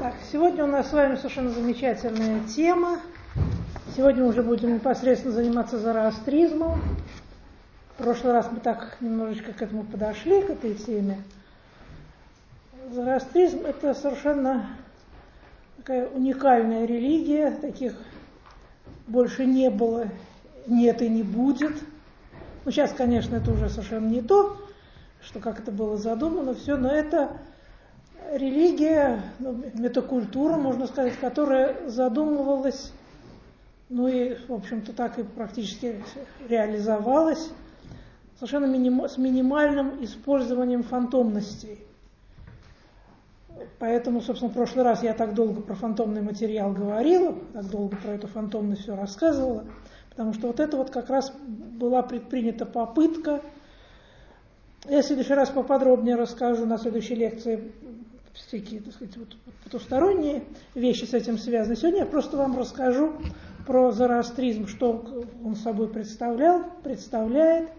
Так, сегодня у нас с вами совершенно замечательная тема. Сегодня мы уже будем непосредственно заниматься зороастризмом. В прошлый раз мы так немножечко к этому подошли, к этой теме. Зороастризм – это совершенно такая уникальная религия, таких больше не было, нет и не будет. Ну, сейчас, конечно, это уже совершенно не то, что как это было задумано, все, но это религия, метакультура, можно сказать, которая задумывалась, ну и, в общем-то, так и практически реализовалась, совершенно с минимальным использованием фантомностей. Поэтому, собственно, в прошлый раз я так долго про фантомный материал говорила, так долго про эту фантомность все рассказывала, потому что вот это вот как раз была предпринята попытка. Я в следующий раз поподробнее расскажу на следующей лекции всякие, так сказать, вот потусторонние вещи с этим связаны. Сегодня я просто вам расскажу про зороастризм, что он собой представляет.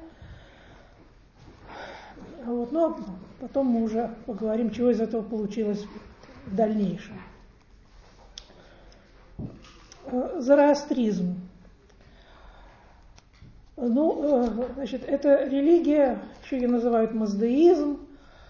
Вот, ну, а потом мы уже поговорим, чего из этого получилось в дальнейшем. Зороастризм. Ну, значит, это религия, еще ее называют маздеизм.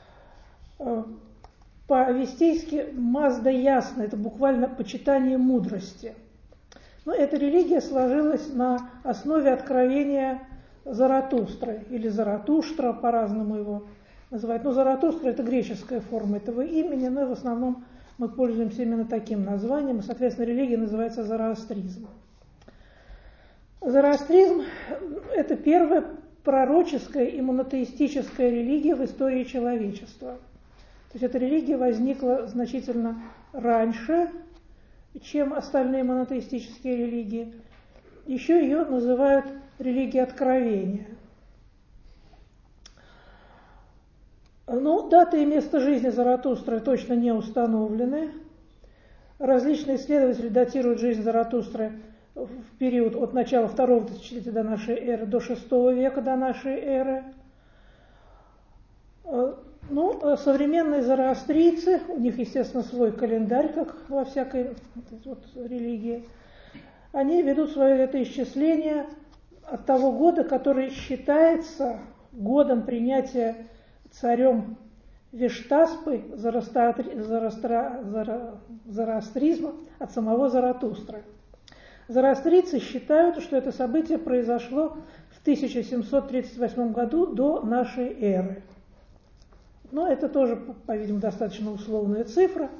По-авестейски Мазда ясно, это буквально почитание мудрости. Но эта религия сложилась на основе откровения Заратустры, или Заратуштра, по-разному его называют. Но Заратустра – это греческая форма этого имени, но в основном мы пользуемся именно таким названием, и, соответственно, религия называется зороастризм. Зороастризм – это первая пророческая и монотеистическая религия в истории человечества. То есть эта религия возникла значительно раньше, чем остальные монотеистические религии. Еще ее называют религией откровения. Ну, дата и место жизни Заратустры точно не установлены. Различные исследователи датируют жизнь Заратустры в период от начала второго тысячелетия до нашей эры до VI века до нашей эры. Ну, современные зороастрийцы, у них, естественно, свой календарь, как во всякой вот религии, они ведут свое летоисчисление от того года, который считается годом принятия царем Вештаспы зороастризма от самого Заратустры. Зороастрийцы считают, что это событие произошло в 1738 году до нашей эры. Но это тоже, по-видимому, достаточно условная цифра.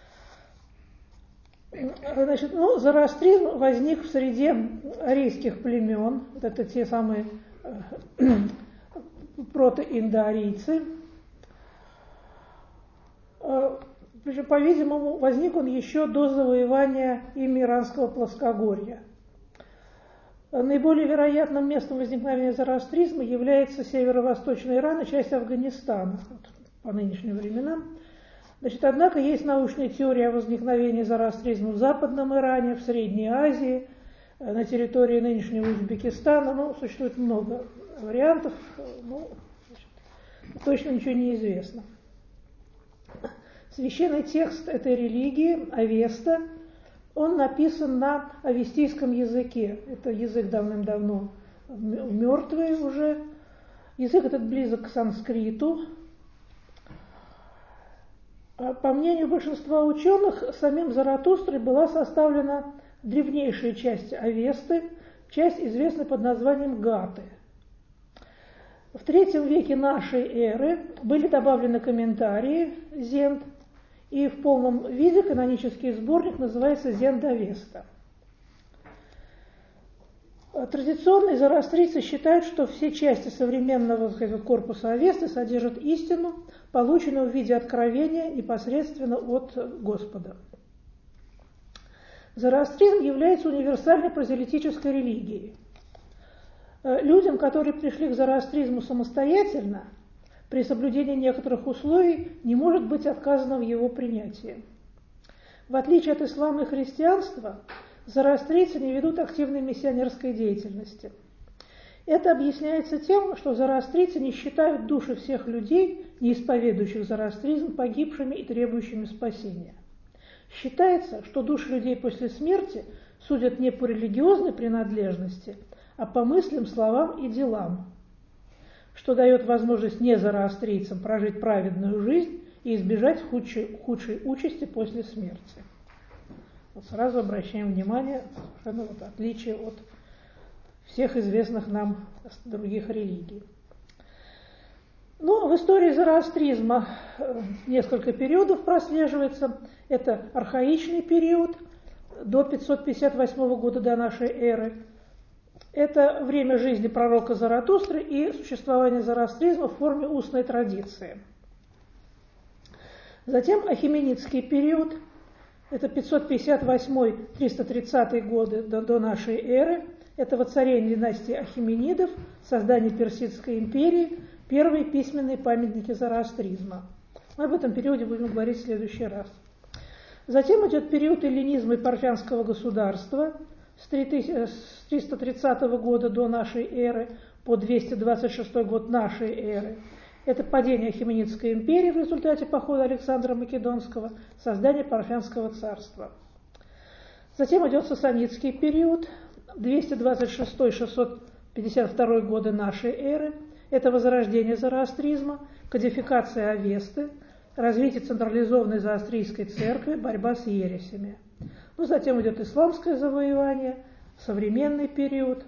Значит, ну, зороастризм возник в среде арийских племен. Вот это те самые протоиндоарийцы. По-видимому, возник он еще до завоевания ими Иранского плоскогорья. Наиболее вероятным местом возникновения зороастризма является северо-восточный Иран и часть Афганистана по нынешним временам. Значит, однако есть научная теория о возникновении зороастризма в Западном Иране, в Средней Азии, на территории нынешнего Узбекистана. Ну, существует много вариантов, ну, значит, точно ничего не известно. Священный текст этой религии, Авеста, он написан на авестийском языке. Это язык давным-давно мертвый уже. Язык этот близок к санскриту. По мнению большинства ученых, самим Заратустрой была составлена древнейшая часть Авесты, часть, известная под названием Гаты. В III веке нашей эры были добавлены комментарии Зенд, и в полном виде канонический сборник называется Зенд-Авеста. Традиционные зороастрийцы считают, что все части современного корпуса Авесты содержат истину, полученную в виде откровения непосредственно от Господа. Зороастризм является универсальной прозелитической религией. Людям, которые пришли к зороастризму самостоятельно, при соблюдении некоторых условий не может быть отказано в его принятии. В отличие от ислама и христианства, зороастрийцы не ведут активной миссионерской деятельности. Это объясняется тем, что зороастрийцы не считают души всех людей, не исповедующих зороастризм, погибшими и требующими спасения. Считается, что души людей после смерти судят не по религиозной принадлежности, а по мыслям, словам и делам, что дает возможность незороастрийцам прожить праведную жизнь и избежать худшей участи после смерти. Вот сразу обращаем внимание на отличие от всех известных нам других религий. Но в истории зороастризма несколько периодов прослеживается. Это архаичный период до 558 года до нашей эры. Это время жизни пророка Заратустры и существование зороастризма в форме устной традиции. Затем ахименидский период. Это 558-330 годы до нашей эры. Это воцарение династии Ахименидов, создание Персидской империи, первые письменные памятники зороастризма. Мы об этом периоде будем говорить в следующий раз. Затем идет период эллинизма и парфянского государства с 330 года до нашей эры по 226 год нашей эры. Это падение Ахименидской империи в результате похода Александра Македонского, создание Парфянского царства. Затем идет сасанидский период, 226-652 годы нашей эры. Это возрождение зороастризма, кодификация Авесты, развитие централизованной зороастрийской церкви, борьба с ересями. Ну, затем идет исламское завоевание, современный период.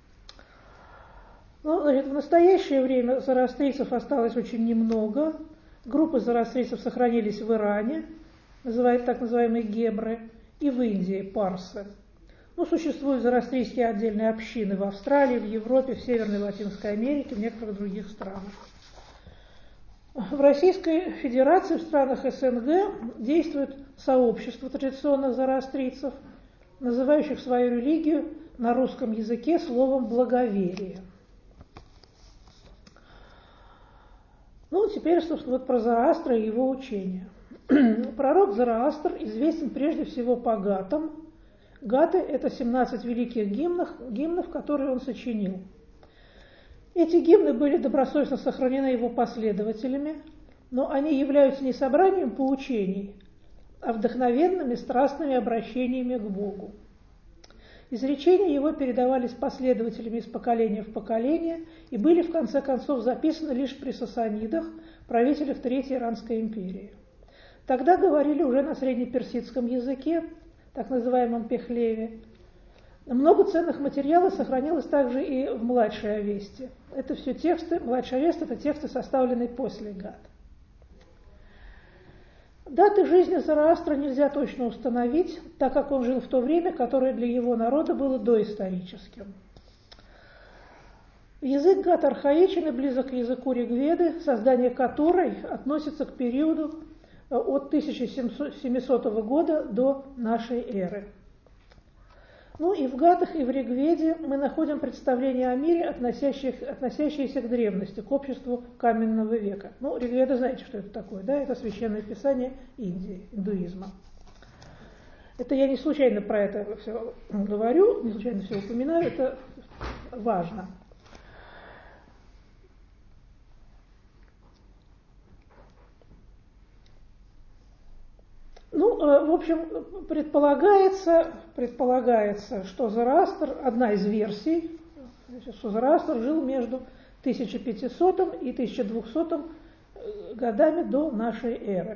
Ну, значит, в настоящее время зороастрийцев осталось очень немного. Группы зороастрийцев сохранились в Иране, так называемые гебры, и в Индии, парсы. Ну, существуют зороастрийские отдельные общины в Австралии, в Европе, в Северной и Латинской Америке, в некоторых других странах. В Российской Федерации, в странах СНГ действует сообщество традиционных зороастрийцев, называющих свою религию на русском языке словом «благоверие». Ну, теперь, собственно, вот про Зороастра и его учение. Пророк Зороастр известен прежде всего по гатам. Гаты – это 17 великих гимнов, которые он сочинил. Эти гимны были добросовестно сохранены его последователями, но они являются не собранием поучений, а вдохновенными страстными обращениями к Богу. Изречения его передавались последователями из поколения в поколение и были в конце концов записаны лишь при сасанидах, правителях Третьей Иранской империи. Тогда говорили уже на среднеперсидском языке, так называемом пехлеве. Много ценных материалов сохранилось также и в младшей Авесте. Это все тексты, младшая Авеста – это тексты, составленные после Гат. Даты жизни Зороастра нельзя точно установить, так как он жил в то время, которое для его народа было доисторическим. Язык Гат архаичен и близок к языку Ригведы, создание которой относится к периоду от 1700 года до нашей эры. Ну и в Гатах, и в Ригведе мы находим представления о мире, относящиеся к древности, к обществу каменного века. Ну, Ригведа, знаете, что это такое, да? Это священное писание Индии, индуизма. Это я не случайно про это все говорю, не случайно все упоминаю, это важно. Ну, в общем, предполагается, что Зороастр, одна из версий, что Зороастр жил между 1500 и 1200 годами до нашей эры.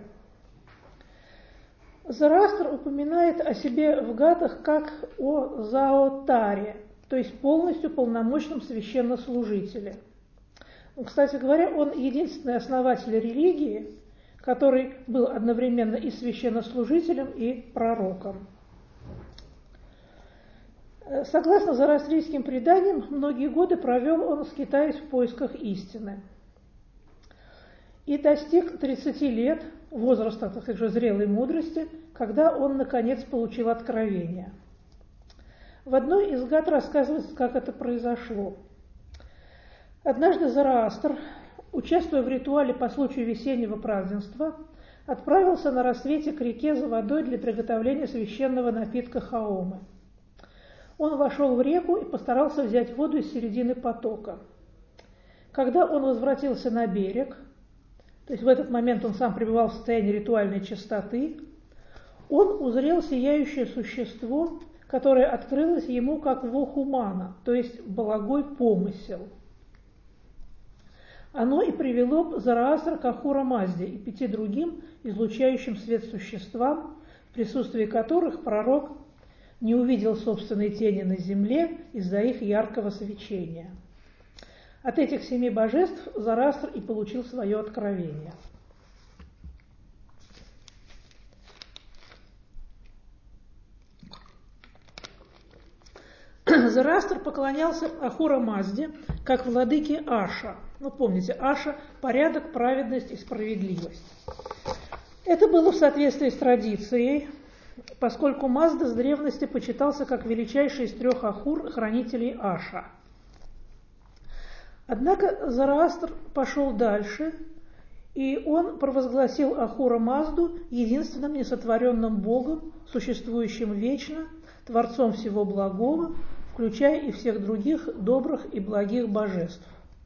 Зороастр упоминает о себе в Гатах как о Заотаре, то есть полностью полномочном священнослужителе. Кстати говоря, он единственный основатель религии, который был одновременно и священнослужителем, и пророком. Согласно зороастрийским преданиям, многие годы провел он, скитаясь в поисках истины. И достиг 30 лет, возраста, так сказать, зрелой мудрости, когда он, наконец, получил откровение. В одной из Гат рассказывается, как это произошло. Однажды Зороастр, участвуя в ритуале по случаю весеннего празднества, отправился на рассвете к реке за водой для приготовления священного напитка хаомы. Он вошел в реку и постарался взять воду из середины потока. Когда он возвратился на берег, то есть в этот момент он сам пребывал в состоянии ритуальной чистоты, он узрел сияющее существо, которое открылось ему как вохумана, то есть благой помысел. Оно и привело Зараастра к Ахура Мазде и 5 другим излучающим свет существам, в присутствии которых пророк не увидел собственной тени на земле из-за их яркого свечения. От этих 7 божеств Зараастр и получил свое откровение. Зараастр поклонялся Ахура Мазде как владыке Аша. Ну, помните, Аша – порядок, праведность и справедливость. Это было в соответствии с традицией, поскольку Мазда с древности почитался как величайший из 3 Ахур, хранителей Аша. Однако Зараастр пошел дальше, и он провозгласил Ахура Мазду единственным несотворенным Богом, существующим вечно, Творцом всего благого, включая и всех других добрых и благих божеств.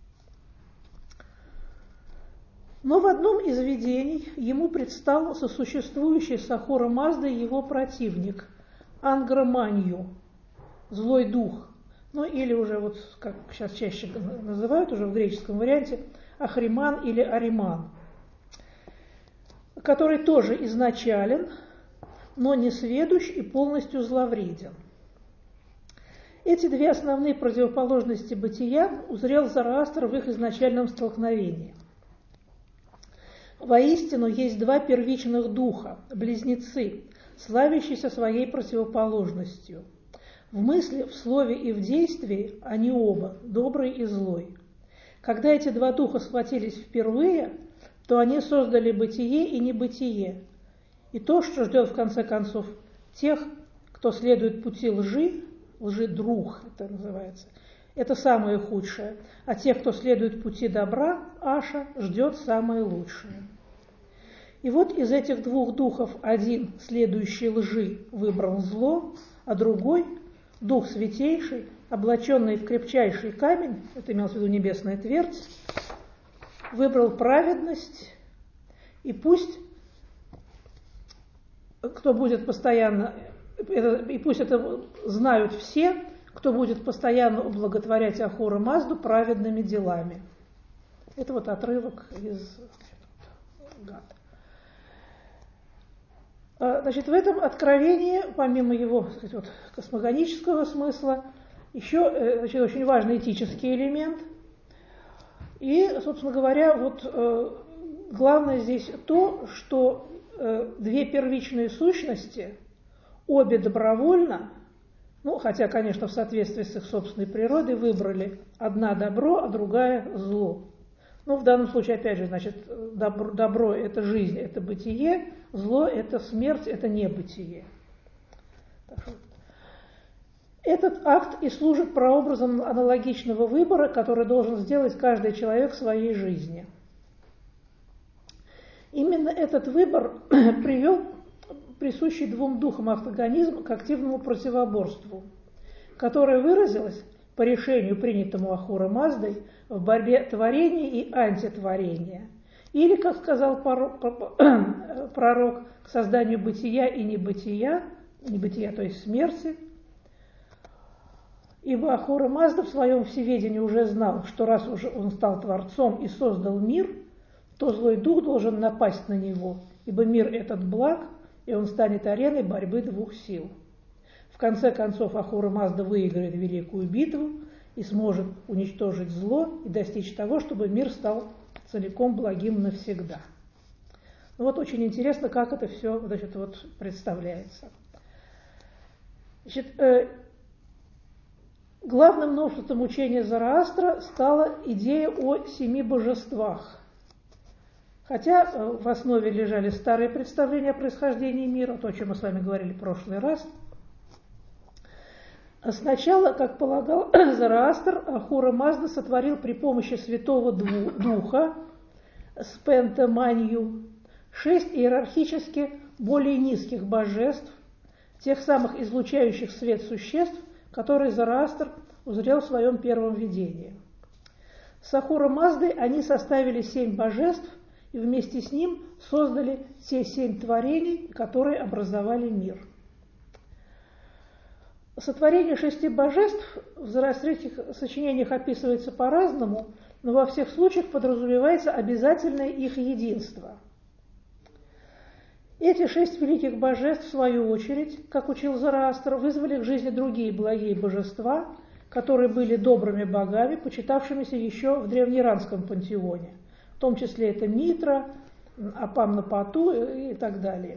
Но в одном из видений ему предстал сосуществующий с Ахура Маздой его противник Ангра-Манью, злой дух, ну или уже вот, как сейчас чаще называют уже в греческом варианте, Ахриман или Ариман, который тоже изначален, но не сведущ и полностью зловреден. Эти 2 основные противоположности бытия узрел Зараастр в их изначальном столкновении. Воистину есть 2 первичных духа, близнецы, славящиеся своей противоположностью. В мысли, в слове и в действии они оба, добрый и злой. Когда эти 2 духа схватились впервые, то они создали бытие и небытие. И то, что ждет в конце концов тех, кто следует пути лжи, лжедруг это называется, это самое худшее, а тех, кто следует пути добра, Аша, ждет самое лучшее. И вот из этих 2 духов один, следующий лжи, выбрал зло, а другой, дух святейший, облаченный в крепчайший камень, это имелось в виду небесная твердь, выбрал праведность, и пусть кто будет постоянно, и пусть это знают все, кто будет постоянно ублаготворять Ахура Мазду праведными делами. Это вот отрывок из Гад. Значит, в этом откровении, помимо его, так сказать, вот, космогонического смысла, еще значит, очень важный этический элемент. И, собственно говоря, вот главное здесь то, что 2 первичные сущности, обе добровольно, ну, хотя, конечно, в соответствии с их собственной природой, выбрали одна добро, а другая зло. Ну, в данном случае, опять же, значит, добро – это жизнь, это бытие, зло – это смерть, это небытие. Этот акт и служит прообразом аналогичного выбора, который должен сделать каждый человек в своей жизни. Именно этот выбор привел присущий 2 духам автогонизм к активному противоборству, которое выразилось по решению, принятому Ахура Маздой, в борьбе творения и антитворения, или, как сказал пророк, к созданию бытия и небытия, то есть смерти, ибо Ахура Мазда в своем всеведении уже знал, что раз уже он стал Творцом и создал мир, то злой дух должен напасть на него, ибо мир этот благ, и он станет ареной борьбы 2 сил. В конце концов Ахура Мазда выиграет великую битву и сможет уничтожить зло и достичь того, чтобы мир стал целиком благим навсегда. Ну вот очень интересно, как это все, значит, вот представляется. Значит, главным новшеством учения Зараастра стала идея о 7 божествах. Хотя в основе лежали старые представления о происхождении мира, то, о чем мы с вами говорили в прошлый раз. Сначала, как полагал Зараастр, Ахура Мазда сотворил при помощи Святого Духа Спента-Манью 6 иерархически более низких божеств, тех самых излучающих свет существ, которые Зараастр узрел в своем первом видении. С Ахура Маздой они составили 7 божеств, и вместе с ним создали те 7 творений, которые образовали мир. Сотворение 6 божеств в зороастрийских сочинениях описывается по-разному, но во всех случаях подразумевается обязательное их единство. Эти 6 великих божеств, в свою очередь, как учил Зороастр, вызвали к жизни другие благие божества, которые были добрыми богами, почитавшимися еще в древнеиранском пантеоне. В том числе это Митра, Апам-Напату и так далее.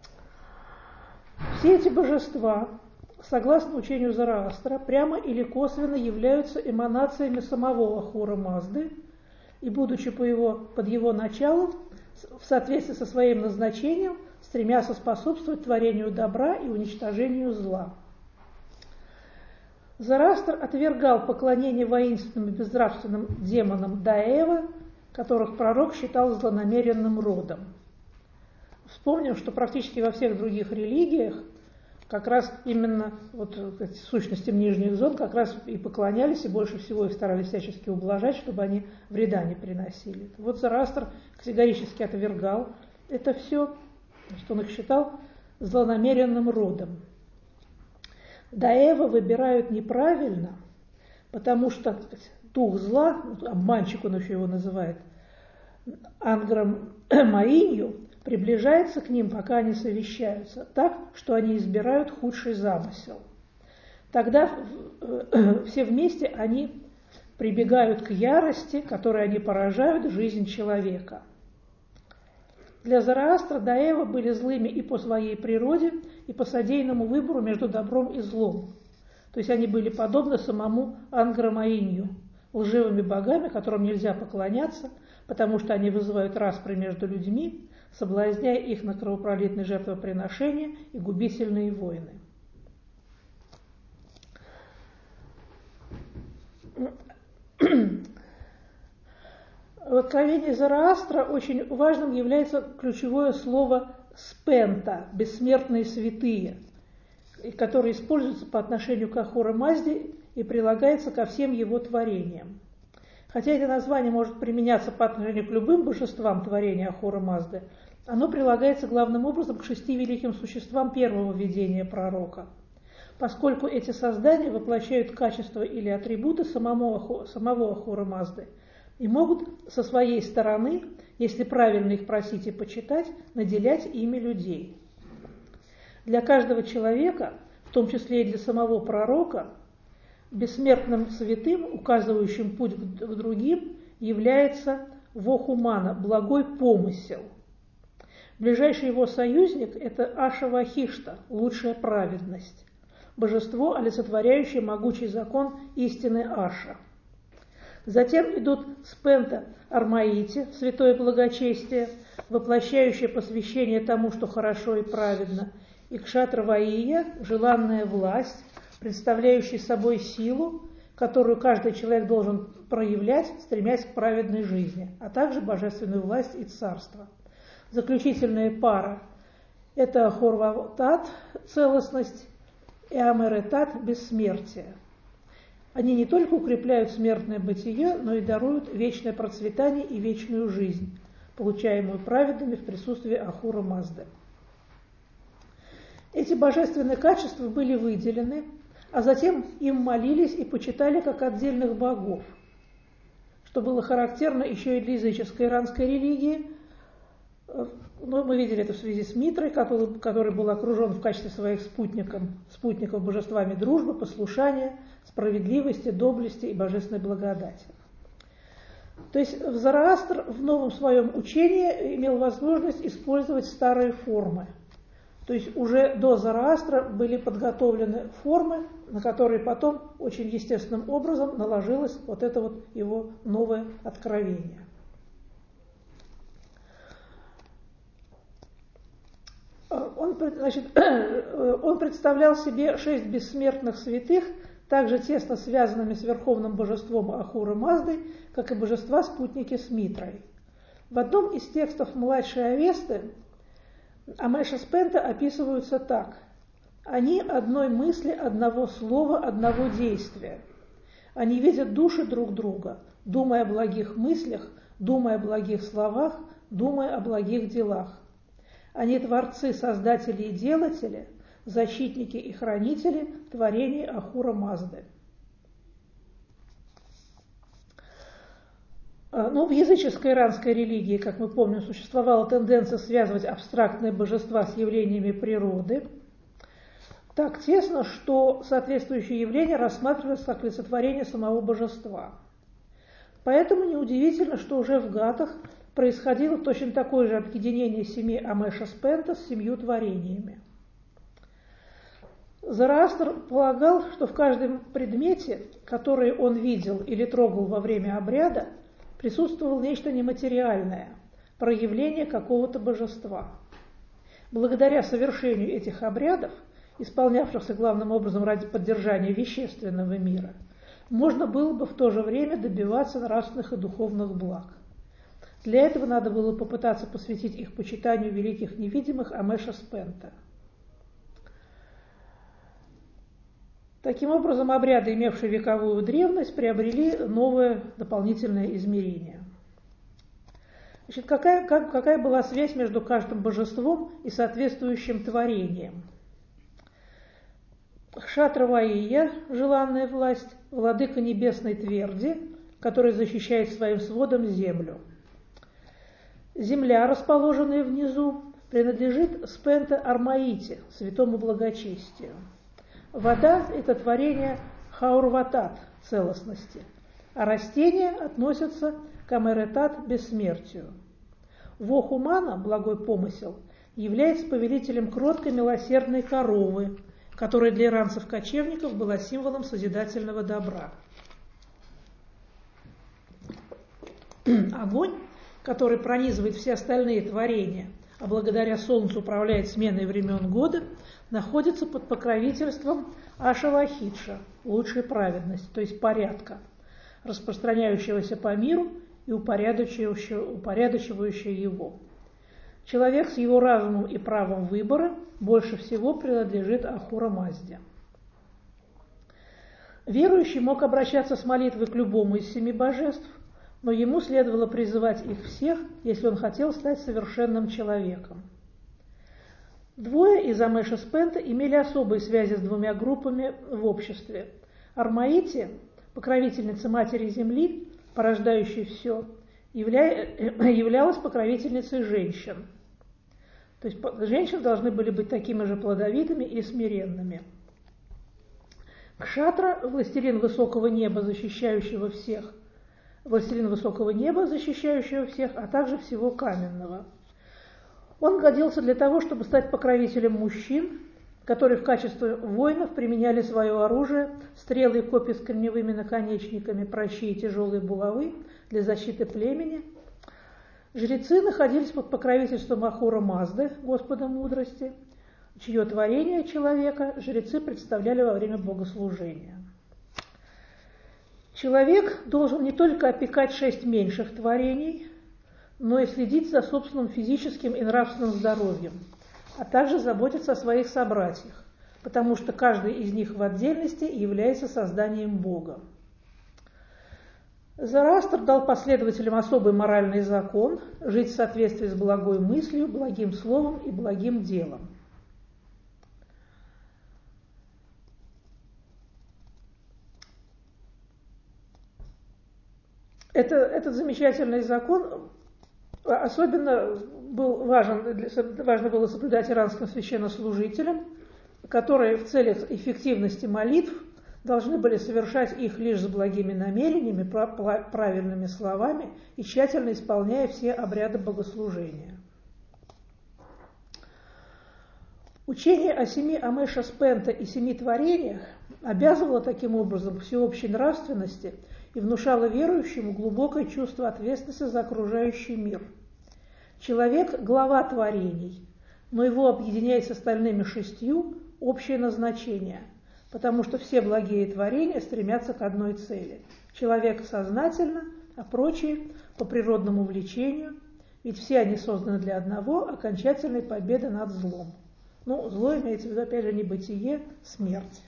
Все эти божества, согласно учению Зороастра, прямо или косвенно являются эманациями самого Ахура Мазды и, будучи под его началом, в соответствии со своим назначением, стремятся способствовать творению добра и уничтожению зла. Зороастр отвергал поклонение воинственным и безнравственным демонам Даэва, которых пророк считал злонамеренным родом. Вспомним, что практически во всех других религиях как раз именно сущностям нижних зон как раз и поклонялись, и больше всего их старались всячески ублажать, чтобы они вреда не приносили. Вот Зороастр категорически отвергал это все, что он их считал злонамеренным родом. Даэва выбирают неправильно, потому что дух зла, обманщик он еще его называет, Ангром Маинью, приближается к ним, пока они совещаются, так, что они избирают худший замысел. Тогда все вместе они прибегают к ярости, которой они поражают жизнь человека. Для Зороастра Даэва были злыми и по своей природе, и по содеянному выбору между добром и злом. То есть они были подобны самому Ангромаинью, лживыми богами, которым нельзя поклоняться, потому что они вызывают распри между людьми, соблазняя их на кровопролитные жертвоприношения и губительные войны. В откровении Зороастра очень важным является ключевое слово «спента» – «бессмертные святые», которое используется по отношению к Ахура Мазде и прилагается ко всем его творениям. Хотя это название может применяться по отношению к любым божествам творения Ахура Мазды, оно прилагается главным образом к 6 великим существам первого видения пророка, поскольку эти создания воплощают качества или атрибуты самого Ахура Мазды и могут со своей стороны, если правильно их просить и почитать, наделять ими людей. Для каждого человека, в том числе и для самого пророка, бессмертным святым, указывающим путь к другим, является вохумана, благой помысел. Ближайший его союзник – это Аша Вахишта, лучшая праведность, божество, олицетворяющее могучий закон истины Аша. Затем идут Спента Армаити, святое благочестие, воплощающее посвящение тому, что хорошо и праведно, и Кшатра Ваия, желанная власть, представляющая собой силу, которую каждый человек должен проявлять, стремясь к праведной жизни, а также божественную власть и царство. Заключительная пара – это Хорватат, целостность, и Амеретат, бессмертие. Они не только укрепляют смертное бытие, но и даруют вечное процветание и вечную жизнь, получаемую праведными в присутствии Ахура Мазды. Эти божественные качества были выделены, а затем им молились и почитали как отдельных богов, что было характерно еще и для языческой иранской религии. Но мы видели это в связи с Митрой, который был окружен в качестве своих спутников божествами дружбы, послушания, справедливости, доблести и божественной благодати. То есть Зороастр в новом своем учении имел возможность использовать старые формы. То есть уже до Зороастра были подготовлены формы, на которые потом очень естественным образом наложилось вот это вот его новое откровение. Он представлял себе 6 бессмертных святых, также тесно связанными с верховным божеством Ахура Мазды, как и божества-спутники с Митрой. В одном из текстов младшей Авесты Амеша Спента описываются так: «Они одной мысли, одного слова, одного действия. Они видят души друг друга, думая о благих мыслях, думая о благих словах, думая о благих делах. Они творцы, создатели и делатели, защитники и хранители творений Ахура Мазды. Но в языческой иранской религии, как мы помним, существовала тенденция связывать абстрактные божества с явлениями природы так тесно, что соответствующие явления рассматривались как олицетворение самого божества. Поэтому неудивительно, что уже в Гатах происходило точно такое же объединение семи Амеша Спента с семью творениями. Зороастр полагал, что в каждом предмете, который он видел или трогал во время обряда, присутствовало нечто нематериальное, проявление какого-то божества. Благодаря совершению этих обрядов, исполнявшихся главным образом ради поддержания вещественного мира, можно было бы в то же время добиваться нравственных и духовных благ. Для этого надо было попытаться посвятить их почитанию великих невидимых Амеша Спента. Таким образом, обряды, имевшие вековую древность, приобрели новое дополнительное измерение. Значит, какая была связь между каждым божеством и соответствующим творением? Кшатра-Ваия, желанная власть, владыка небесной тверди, который защищает своим сводом землю. Земля, расположенная внизу, принадлежит Спента-Армаите, святому благочестию. Вода – это творение Хаурватат, целостности, а растения относятся к Амеретат, бессмертию. Вохумана, благой помысел, является повелителем кроткой милосердной коровы, которая для иранцев-кочевников была символом созидательного добра. Огонь, который пронизывает все остальные творения, а благодаря солнцу управляет сменой времен года, находится под покровительством Ашавахидша, лучшей праведности, то есть порядка, распространяющегося по миру и упорядочивающего его. Человек с его разумом и правом выбора больше всего принадлежит Ахура Мазде. Верующий мог обращаться с молитвой к любому из семи божеств, но ему следовало призывать их всех, если он хотел стать совершенным человеком. Двое из Амеша Спента имели особые связи с двумя группами в обществе. Армаите, покровительница Матери Земли, порождающей все, являлась покровительницей женщин. То есть женщины должны были быть такими же плодовитыми и смиренными. Кшатра, властелин высокого неба, защищающего всех, а также всего каменного. Он годился для того, чтобы стать покровителем мужчин, которые в качестве воинов применяли свое оружие, стрелы и копья с кремневыми наконечниками, пращи и тяжелые булавы для защиты племени. Жрецы находились под покровительством Ахура Мазды, Господа мудрости, чье творение человека жрецы представляли во время богослужения. Человек должен не только опекать 6 меньших творений, но и следить за собственным физическим и нравственным здоровьем, а также заботиться о своих собратьях, потому что каждый из них в отдельности является созданием Бога. Зороастр дал последователям особый моральный закон – жить в соответствии с благой мыслью, благим словом и благим делом. Этот замечательный закон особенно важно было соблюдать иранским священнослужителям, которые в целях эффективности молитв должны были совершать их лишь с благими намерениями, правильными словами и тщательно исполняя все обряды богослужения. Учение о 7 Амеша Спента и 7 творениях обязывало таким образом к всеобщей нравственности и внушало верующему глубокое чувство ответственности за окружающий мир. Человек – глава творений, но его объединяет с остальными 6 общее назначение, потому что все благие творения стремятся к одной цели. Человек сознательно, а прочие – по природному влечению, ведь все они созданы для одного – окончательной победы над злом. Зло имеется в виду, опять же, небытие, смерть.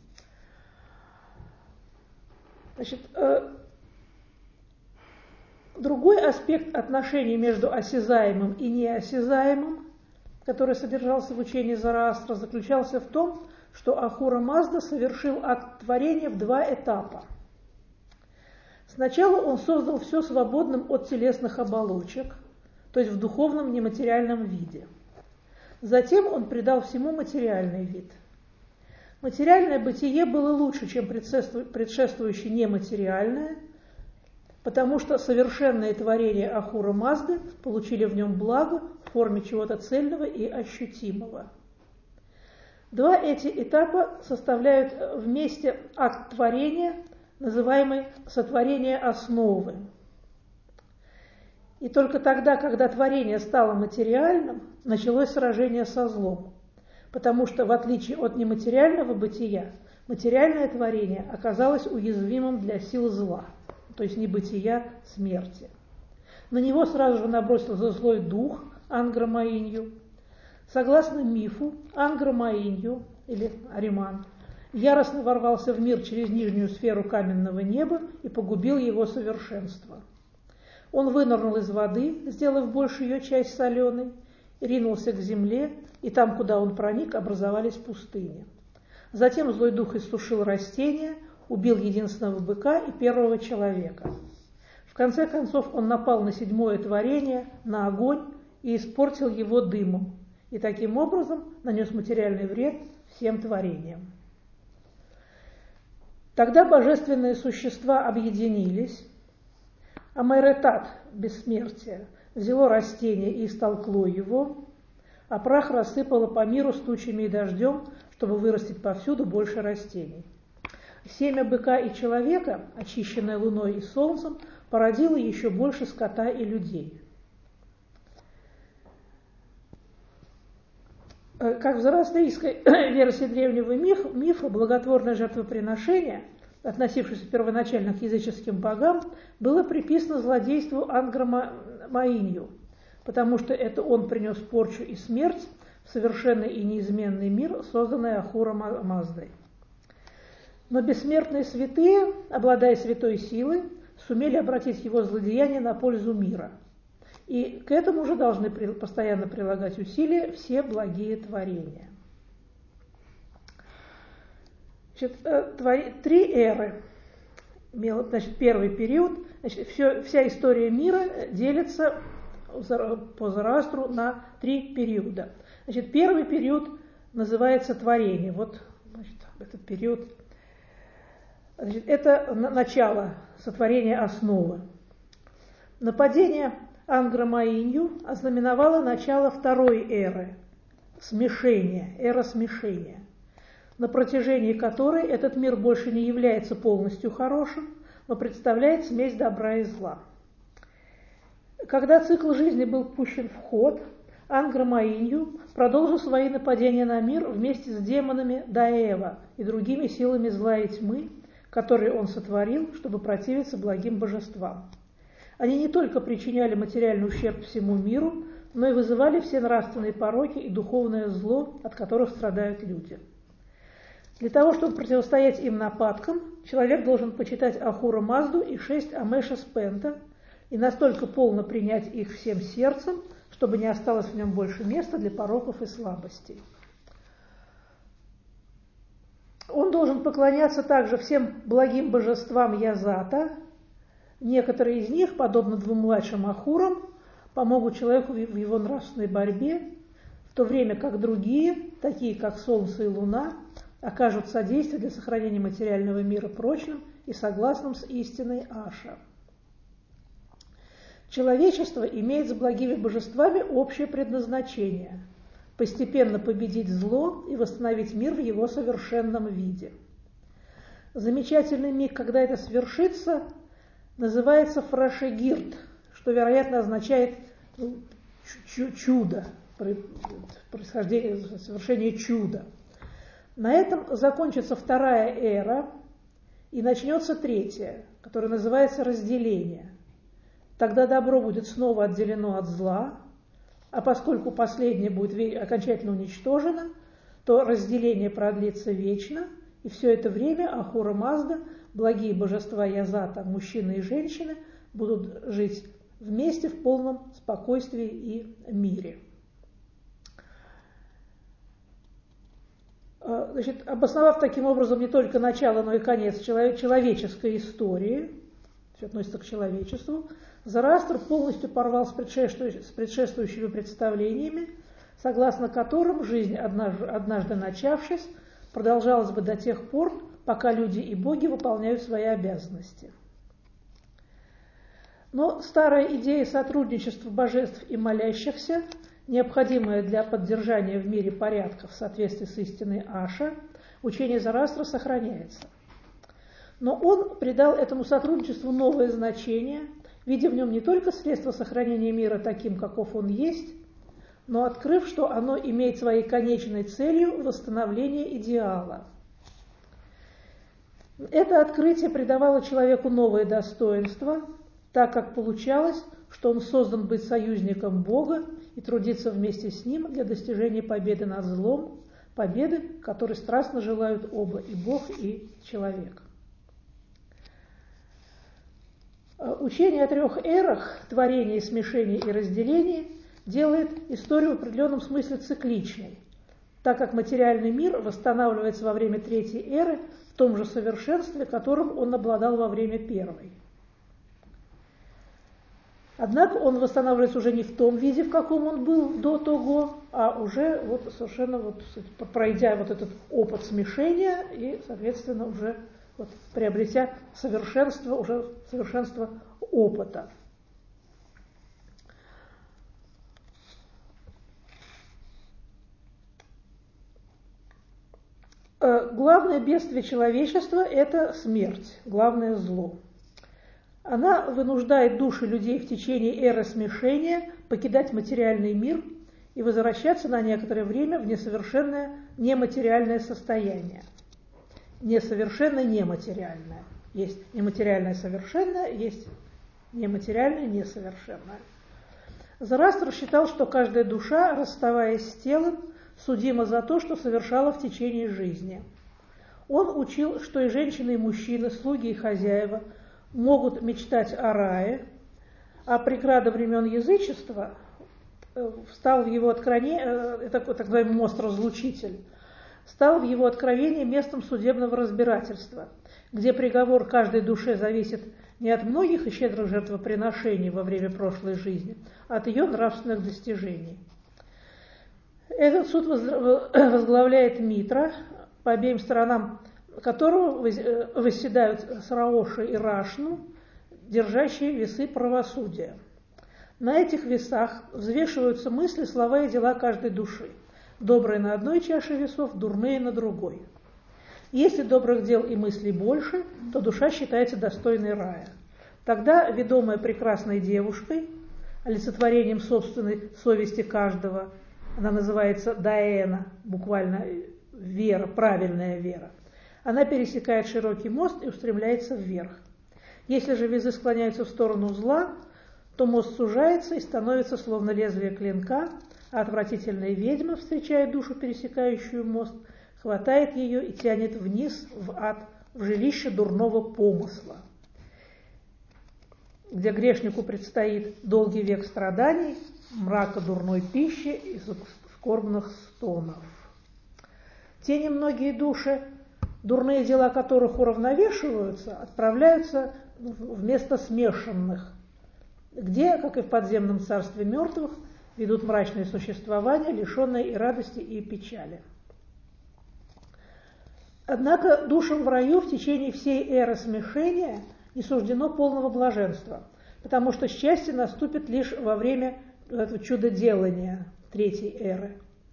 Значит, Другой аспект отношений между осязаемым и неосязаемым, который содержался в учении Зороастра, заключался в том, что Ахура Мазда совершил акт творения в два этапа. Сначала он создал все свободным от телесных оболочек, то есть в духовном нематериальном виде. Затем он придал всему материальный вид. Материальное бытие было лучше, чем предшествующее нематериальное, потому что совершенные творения Ахура Мазды получили в нем благо в форме чего-то цельного и ощутимого. Два эти этапа составляют вместе акт творения, называемый сотворение основы. И только тогда, когда творение стало материальным, началось сражение со злом, потому что, в отличие от нематериального бытия, материальное творение оказалось уязвимым для сил зла, то есть небытия, смерти. На него сразу же набросился злой дух Ангра-Маинью. Согласно мифу, Ангра-Маинью, или Ариман, яростно ворвался в мир через нижнюю сферу каменного неба и погубил его совершенство. Он вынырнул из воды, сделав большую ее часть соленой, ринулся к земле, и там, куда он проник, образовались пустыни. Затем злой дух иссушил растения, убил единственного быка и первого человека. В конце концов он напал на седьмое творение, на огонь, и испортил его дымом, и таким образом нанес материальный вред всем творениям. Тогда божественные существа объединились, а Майретат, бессмертие, взяло растение и истолкло его, а прах рассыпало по миру с тучами и дождем, чтобы вырастить повсюду больше растений. Семя быка и человека, очищенное луной и солнцем, породило еще больше скота и людей. Как в зороастрийской версии древнего мифа, благотворное жертвоприношение, относившееся первоначально к языческим богам, было приписано злодейству Ангра-Маинью, потому что это он принес порчу и смерть в совершенный и неизменный мир, созданный Ахура Маздой. Но бессмертные святые, обладая святой силой, сумели обратить его злодеяние на пользу мира. И к этому же должны постоянно прилагать усилия все благие творения. Значит, три эры. Значит, первый период. Значит, вся история мира делится по Зороастру на три периода. Значит, первый период называется творение. Вот, значит, этот период. Значит, это начало сотворения основы. Нападение Ангра-Маинью ознаменовало начало второй эры – смешения, эра смешения, на протяжении которой этот мир больше не является полностью хорошим, но представляет смесь добра и зла. Когда цикл жизни был пущен в ход, Ангра-Маинью продолжил свои нападения на мир вместе с демонами Даэва и другими силами зла и тьмы, которые он сотворил, чтобы противиться благим божествам. Они не только причиняли материальный ущерб всему миру, но и вызывали все нравственные пороки и духовное зло, от которых страдают люди. Для того, чтобы противостоять им нападкам, человек должен почитать Ахура Мазду и 6 Амеша Спента и настолько полно принять их всем сердцем, чтобы не осталось в нем больше места для пороков и слабостей. Он должен поклоняться также всем благим божествам Язата. Некоторые из них, подобно двум младшим Ахурам, помогут человеку в его нравственной борьбе, в то время как другие, такие как Солнце и Луна, окажут содействие для сохранения материального мира прочным и согласным с истиной Аша. Человечество имеет с благими божествами общее предназначение – постепенно победить зло и восстановить мир в его совершенном виде. Замечательный миг, когда это свершится, называется Фрашегирт, что, вероятно, означает чудо, происхождение, совершение чуда. На этом закончится вторая эра и начнется третья, которая называется разделение. Тогда добро будет снова отделено от зла, а поскольку последнее будет окончательно уничтожено, то разделение продлится вечно, и все это время Ахура Мазда, благие божества Язата, мужчины и женщины, будут жить вместе в полном спокойствии и мире. Значит, обосновав таким образом не только начало, но и конец человеческой истории, все относится к человечеству, Зороастр полностью порвал с предшествующими представлениями, согласно которым жизнь, однажды начавшись, продолжалась бы до тех пор, пока люди и боги выполняют свои обязанности. Но старая идея сотрудничества божеств и молящихся, необходимая для поддержания в мире порядка в соответствии с истиной Аша, учение Зороастра сохраняется. Но он придал этому сотрудничеству новое значение, видя в нем не только средство сохранения мира таким, каков он есть, но открыв, что оно имеет своей конечной целью восстановление идеала. Это открытие придавало человеку новое достоинство, так как получалось, что он создан быть союзником Бога и трудиться вместе с Ним для достижения победы над злом, победы, которой страстно желают оба, и Бог, и человек. Учение о трех эрах – творении, смешении и разделении – делает историю в определенном смысле цикличной, так как материальный мир восстанавливается во время третьей эры в том же совершенстве, которым он обладал во время первой. Однако он восстанавливается уже не в том виде, в каком он был до того, а уже совершенно пройдя этот опыт смешения и, соответственно, уже приобретя совершенство опыта. Главное бедствие человечества – это смерть, главное зло. Она вынуждает души людей в течение эры смешения покидать материальный мир и возвращаться на некоторое время в несовершенное нематериальное состояние. Несовершенно нематериальное. Есть нематериальное совершенное, есть нематериальное несовершенное. Зороастр считал, что каждая душа, расставаясь с телом, судима за то, что совершала в течение жизни. Он учил, что и женщины, и мужчины, слуги и хозяева могут мечтать о рае, а преграда времен язычества стал в его откровении, так называемый мост-разлучитель, стал в его откровении местом судебного разбирательства, где приговор каждой душе зависит не от многих и щедрых жертвоприношений во время прошлой жизни, а от ее нравственных достижений. Этот суд возглавляет Митра, по обеим сторонам которого восседают Сраоша и Рашну, держащие весы правосудия. На этих весах взвешиваются мысли, слова и дела каждой души. Добрые на одной чаше весов, дурные на другой. Если добрых дел и мыслей больше, то душа считается достойной рая. Тогда, ведомая прекрасной девушкой, олицетворением собственной совести каждого, она называется Даэна, буквально вера, правильная вера, она пересекает широкий мост и устремляется вверх. Если же везы склоняются в сторону зла, то мост сужается и становится словно лезвие клинка, а отвратительная ведьма, встречая душу, пересекающую мост, хватает ее и тянет вниз в ад, в жилище дурного помысла, где грешнику предстоит долгий век страданий, мрака дурной пищи и скорбных стонов. Те немногие души, дурные дела которых уравновешиваются, отправляются в место смешанных, где, как и в подземном царстве мертвых, ведут мрачное существование, лишенное и радости, и печали. Однако душам в раю в течение всей эры смешения не суждено полного блаженства, потому что счастье наступит лишь во время этого чудоделания третьей эры.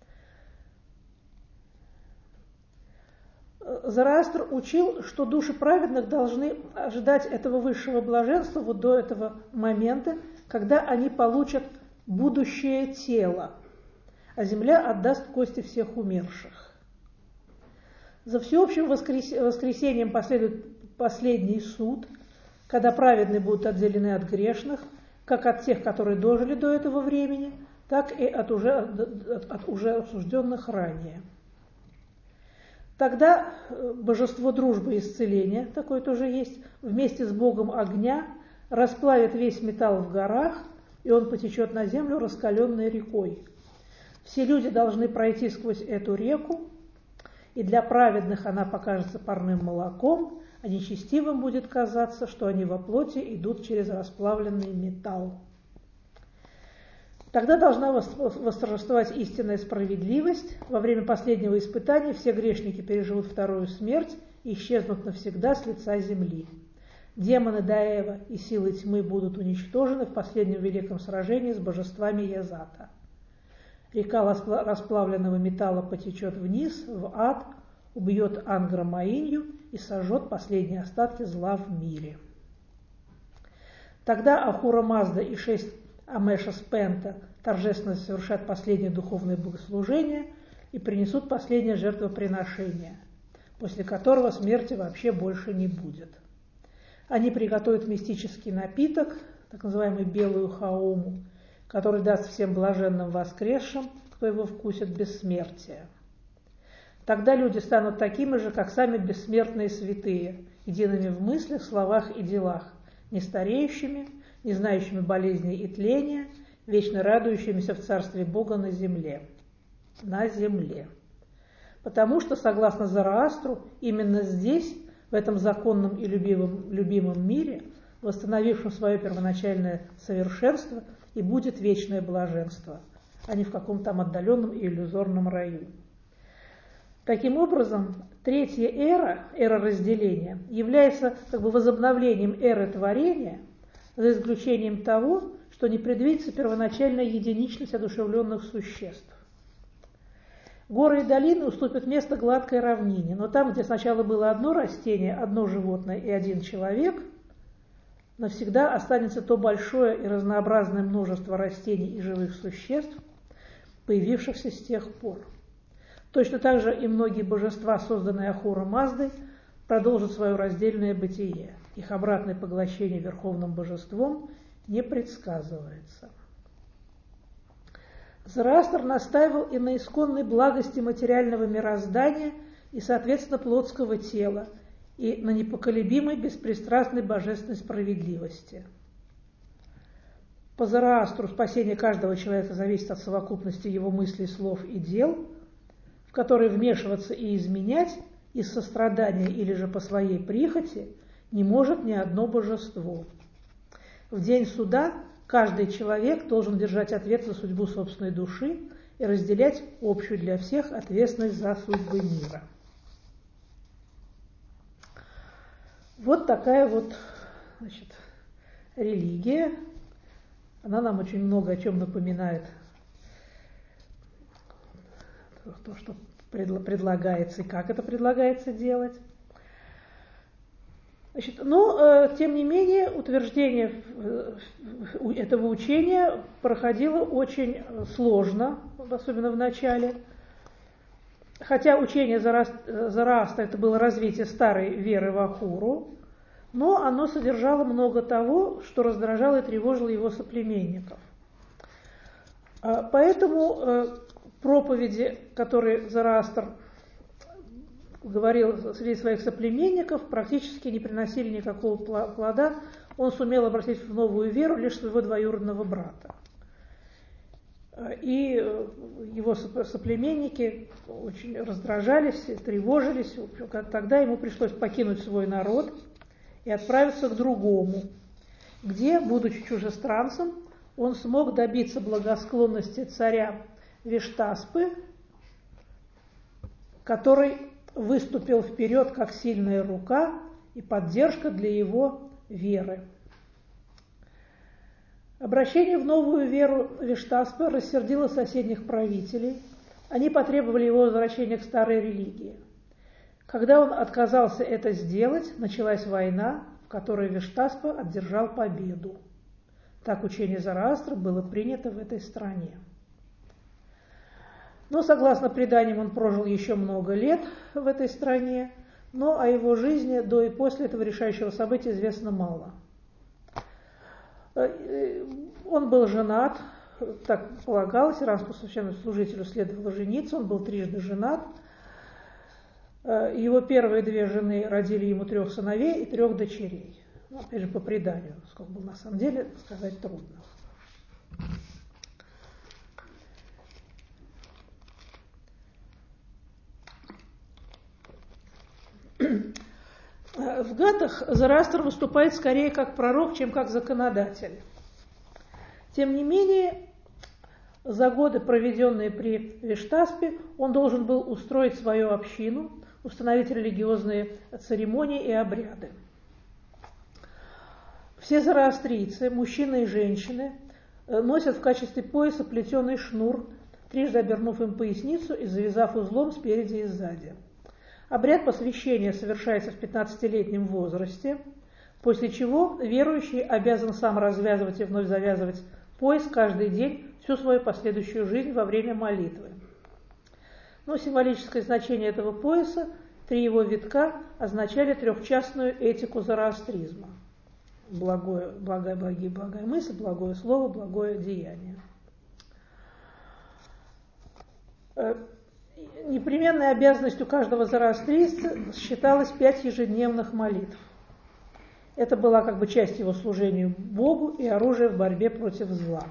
Зороастр учил, что души праведных должны ожидать этого высшего блаженства вот до этого момента, когда они получат будущее тело, а земля отдаст кости всех умерших. За всеобщим воскресением последует последний суд, когда праведные будут отделены от грешных, как от тех, которые дожили до этого времени, так и от уже осужденных ранее. Тогда божество дружбы и исцеления, такое тоже есть, вместе с богом огня расплавит весь металл в горах, и он потечет на землю раскаленной рекой. Все люди должны пройти сквозь эту реку, и для праведных она покажется парным молоком, а нечестивым будет казаться, что они во плоти идут через расплавленный металл. Тогда должна восторжествовать истинная справедливость. Во время последнего испытания все грешники переживут вторую смерть и исчезнут навсегда с лица земли. Демоны Даэва и силы тьмы будут уничтожены в последнем великом сражении с божествами Язата. Река расплавленного металла потечет вниз, в ад, убьет Ангра Маинью и сожжет последние остатки зла в мире. Тогда Ахура Мазда и 6 Амеша Спента торжественно совершат последнее духовное богослужение и принесут последнее жертвоприношение, после которого смерти вообще больше не будет. Они приготовят мистический напиток, так называемый белую хаому, который даст всем блаженным воскресшим, кто его вкусит, бессмертие. Тогда люди станут такими же, как сами бессмертные святые, едиными в мыслях, словах и делах, не стареющими, не знающими болезней и тления, вечно радующимися в царстве Бога на земле. На земле. Потому что, согласно Зороастру, именно здесь, в этом законном и любимом мире, восстановившем свое первоначальное совершенство, и будет вечное блаженство, а не в каком-то там отдаленном и иллюзорном раю. Таким образом, третья эра разделения, является как бы возобновлением эры творения, за исключением того, что не предвидится первоначальная единичность одушевленных существ. Горы и долины уступят место гладкой равнине, но там, где сначала было одно растение, одно животное и один человек, навсегда останется то большое и разнообразное множество растений и живых существ, появившихся с тех пор. Точно так же и многие божества, созданные Ахура Маздой, продолжат свое раздельное бытие. Их обратное поглощение верховным божеством не предсказывается. Зороастр настаивал и на исконной благости материального мироздания и, соответственно, плотского тела, и на непоколебимой беспристрастной божественной справедливости. По Зороастру спасение каждого человека зависит от совокупности его мыслей, слов и дел, в которые вмешиваться и изменять из сострадания или же по своей прихоти не может ни одно божество. В день суда каждый человек должен держать ответ за судьбу собственной души и разделять общую для всех ответственность за судьбы мира. Вот такая вот, значит, религия. Она нам очень много о чем напоминает. То, что предлагается и как это предлагается делать. Значит, но, тем не менее, утверждение этого учения проходило очень сложно, особенно в начале. Хотя учение Зороастра это было развитие старой веры в Ахуру, но оно содержало много того, что раздражало и тревожило его соплеменников. Поэтому проповеди, которые Зороастр говорил среди своих соплеменников, практически не приносили никакого плода. Он сумел обратить в новую веру лишь своего двоюродного брата. И его соплеменники очень раздражались, тревожились. Тогда ему пришлось покинуть свой народ и отправиться к другому, где, будучи чужестранцем, он смог добиться благосклонности царя Виштаспы, который выступил вперед как сильная рука и поддержка для его веры. Обращение в новую веру Виштаспы рассердило соседних правителей. Они потребовали его возвращения к старой религии. Когда он отказался это сделать, началась война, в которой Виштаспа одержал победу. Так учение Зороастра было принято в этой стране. Но, согласно преданиям, он прожил еще много лет в этой стране, но о его жизни до и после этого решающего события известно мало. Он был женат, так полагалось, иранскому священнослужителю следовало жениться, он был трижды женат. Его первые две жены родили ему 3 сыновей и 3 дочерей. Ну, опять же, по преданию, сколько было на самом деле, сказать трудно. В Гатах Зороастр выступает скорее как пророк, чем как законодатель. Тем не менее, за годы, проведенные при Виштаспе, он должен был устроить свою общину, установить религиозные церемонии и обряды. Все зороастрийцы, мужчины и женщины, носят в качестве пояса плетеный шнур, трижды обернув им поясницу и завязав узлом спереди и сзади. Обряд посвящения совершается в 15-летнем возрасте, после чего верующий обязан сам развязывать и вновь завязывать пояс каждый день всю свою последующую жизнь во время молитвы. Но символическое значение этого пояса, 3 его витка, означали трехчастную этику зороастризма. Благая мысль, благое слово, благое деяние. Непременной обязанностью каждого зороастрийца считалось 5 ежедневных молитв. Это была как бы часть его служения Богу и оружие в борьбе против зла.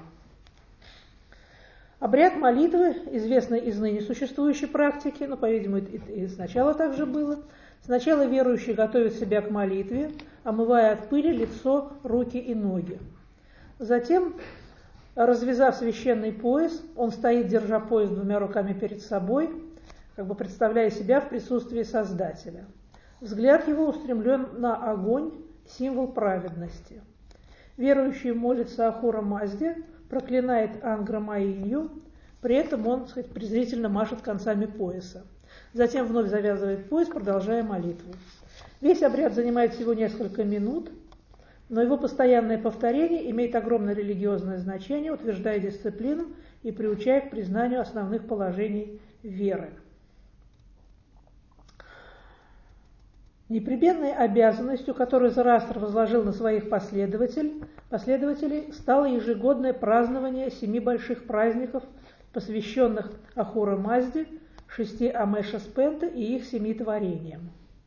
Обряд молитвы, известный из ныне существующей практики, но, по-видимому, и сначала так же было. Сначала верующий готовит себя к молитве, омывая от пыли лицо, руки и ноги. Затем, развязав священный пояс, он стоит, держа пояс 2 руками перед собой, как бы представляя себя в присутствии Создателя. Взгляд его устремлен на огонь, символ праведности. Верующий молится Ахура Мазде, проклинает Ангра Маилью, при этом он, презрительно машет концами пояса. Затем вновь завязывает пояс, продолжая молитву. Весь обряд занимает всего несколько минут, но его постоянное повторение имеет огромное религиозное значение, утверждая дисциплину и приучая к признанию основных положений веры. Непременной обязанностью, которую Зороастр возложил на своих последователей, стало ежегодное празднование 7 больших праздников, посвященных Ахура Мазде, 6 Амеша Спента и их 7 творениям.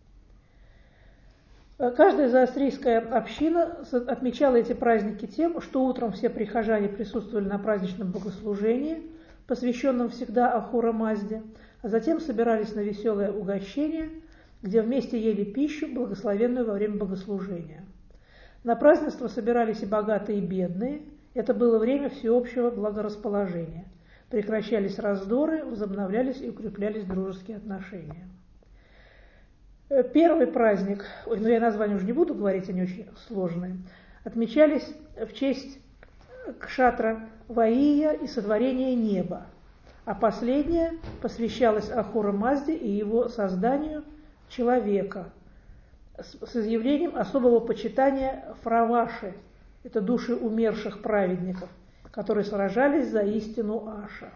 Каждая зороастрийская община отмечала эти праздники тем, что утром все прихожане присутствовали на праздничном богослужении, посвященном всегда Ахура Мазде, а затем собирались на веселое угощение, где вместе ели пищу, благословенную во время богослужения. На празднество собирались и богатые, и бедные. Это было время всеобщего благорасположения. Прекращались раздоры, возобновлялись и укреплялись дружеские отношения. Первый праздник, я название уже не буду говорить, они очень сложные, отмечались в честь Кшатра Ваия и сотворения неба, а последняя посвящалась Ахура Мазде и его созданию человека с изъявлением особого почитания Фраваши, это души умерших праведников, которые сражались за истину Аша.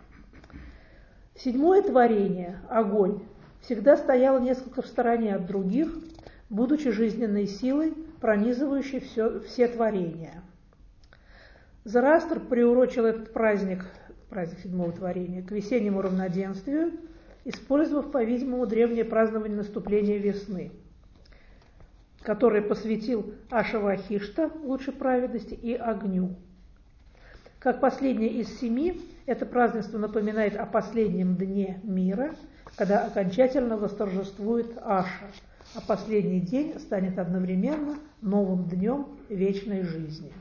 7 творение, огонь, всегда стояло несколько в стороне от других, будучи жизненной силой, пронизывающей все творения. Зороастр приурочил этот праздник 7 творения, к весеннему равноденствию, использовав, по-видимому, древнее празднование наступления весны, которое посвятил Аша-Вахишта, лучшей праведности, и огню. Как последнее из 7, это празднество напоминает о последнем дне мира, когда окончательно восторжествует Аша, а последний день станет одновременно новым днем вечной жизни.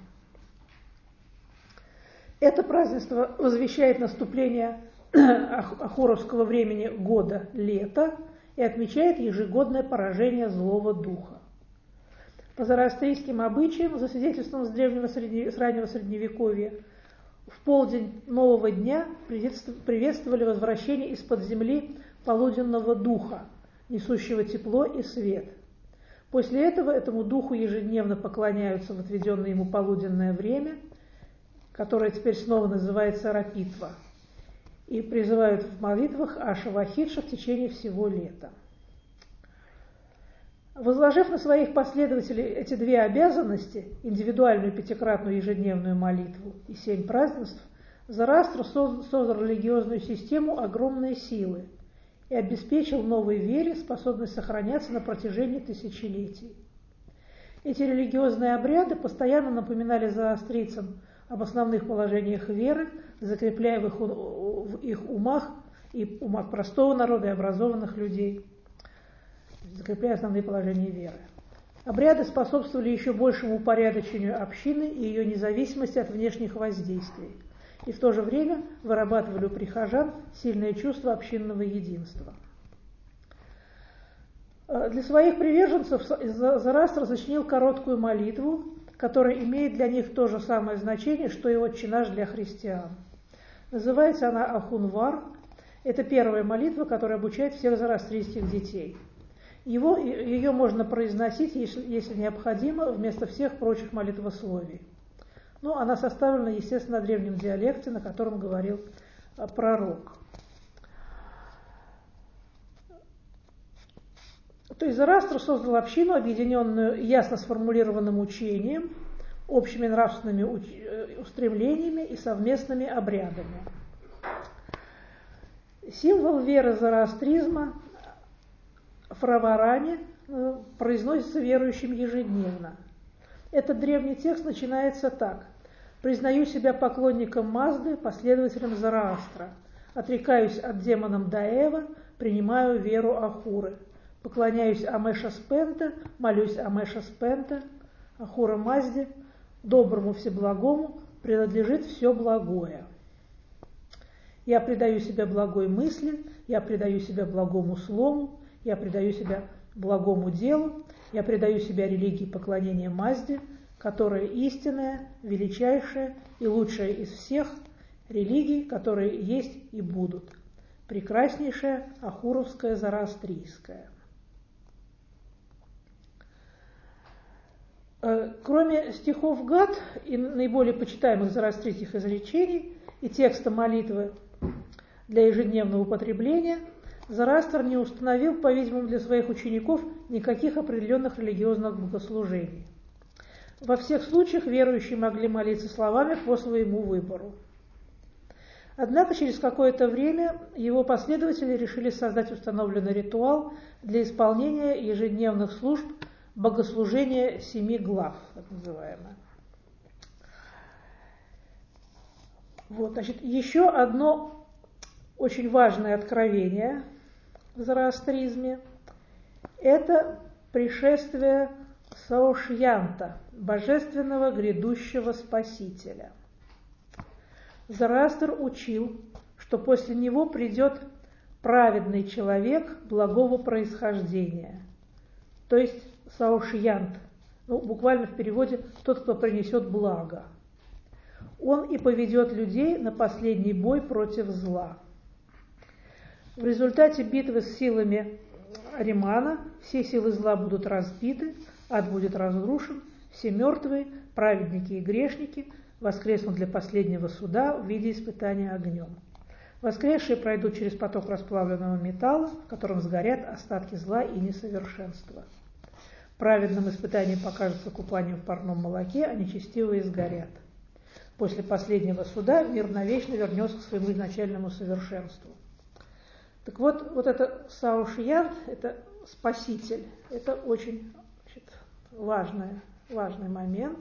Это празднество возвещает наступление ахуровского времени года лета и отмечает ежегодное поражение злого духа. По зороастрийским обычаям, засвидетельствованным с раннего Средневековья, в полдень нового дня приветствовали возвращение из-под земли полуденного духа, несущего тепло и свет. После этого этому духу ежедневно поклоняются в отведенное ему полуденное время, которое теперь снова называется Рапитва, и призывают в молитвах Аша-Вахидша в течение всего лета. Возложив на своих последователей эти 2 обязанности, индивидуальную пятикратную ежедневную молитву и 7 празднеств, Зороастр создал религиозную систему огромной силы и обеспечил новой вере способность сохраняться на протяжении тысячелетий. Эти религиозные обряды постоянно напоминали зороастрийцам об основных положениях веры, закрепляя в их умах и умах простого народа и образованных людей, закрепляя основные положения веры. Обряды способствовали еще большему упорядочению общины и ее независимости от внешних воздействий, и в то же время вырабатывали у прихожан сильное чувство общинного единства. Для своих приверженцев Зороастр сочинил короткую молитву, которая имеет для них то же самое значение, что и «Отче наш» для христиан. Называется она Ахунвар. Это первая молитва, которая обучает всех зороастрийских детей. Ее можно произносить, если необходимо, вместо всех прочих молитвословий. Но она составлена, естественно, на древнем диалекте, на котором говорил пророк. То есть Зороастр создал общину, объединенную ясно сформулированным учением, общими нравственными устремлениями и совместными обрядами. Символ веры зороастризма Фраварани произносится верующим ежедневно. Этот древний текст начинается так: «Признаю себя поклонником Мазды, последователем Зороастра. Отрекаюсь от демонов Даэва, принимаю веру Ахуры. Поклоняюсь Амеша Спента, молюсь Амеша Спента, Ахура Мазде, доброму всеблагому принадлежит все благое. Я предаю себя благой мысли, я предаю себя благому слову, я предаю себя благому делу, я предаю себя религии поклонения Мазде, которая истинная, величайшая и лучшая из всех религий, которые есть и будут, прекраснейшая ахуровская зороастрийская». Кроме стихов Гад и наиболее почитаемых зороастрийских изречений и текста молитвы для ежедневного употребления, Зороастр не установил, по-видимому, для своих учеников никаких определенных религиозных богослужений. Во всех случаях верующие могли молиться словами по своему выбору. Однако через какое-то время его последователи решили создать установленный ритуал для исполнения ежедневных служб богослужения 7 глав, так называемое. Значит, еще одно очень важное откровение в зороастризме – это пришествие Саошьянта, божественного грядущего Спасителя. Зороастр учил, что после него придет праведный человек благого происхождения, то есть Саошьянт, буквально в переводе «тот, кто принесет благо». Он и поведет людей на последний бой против зла. В результате битвы с силами Аримана все силы зла будут разбиты, ад будет разрушен, все мертвые, праведники и грешники воскреснут для последнего суда в виде испытания огнем. Воскресшие пройдут через поток расплавленного металла, в котором сгорят остатки зла и несовершенства. Праведным испытанием покажется купание в парном молоке, а нечестивые сгорят. После последнего суда мир навечно вернется к своему изначальному совершенству. Так вот это Саошьянт, это Спаситель, это очень важный момент.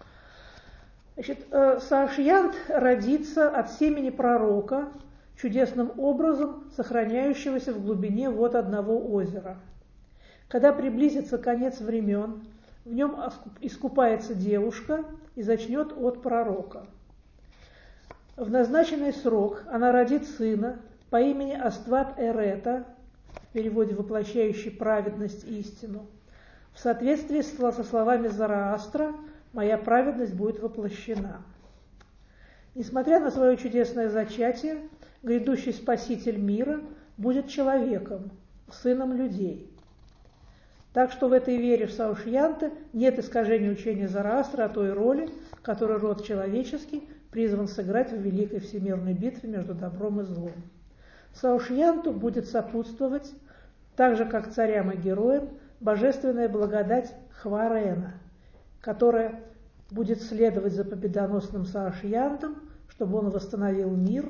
Саошьянт родится от семени пророка, чудесным образом сохраняющегося в глубине вод одного озера. Когда приблизится конец времен, в нем искупается девушка и зачнет от пророка. В назначенный срок она родит сына по имени Астват Эрета, в переводе «воплощающий праведность и истину». В соответствии со словами Зороастра «моя праведность будет воплощена». Несмотря на свое чудесное зачатие, грядущий Спаситель мира будет человеком, сыном людей. Так что в этой вере в Саошьянта нет искажения учения Зороастра о той роли, которую род человеческий призван сыграть в великой всемирной битве между добром и злом. Саошьянту будет сопутствовать, так же как царям и героям, божественная благодать Хварена, которая будет следовать за победоносным Саошьянтом, чтобы он восстановил мир,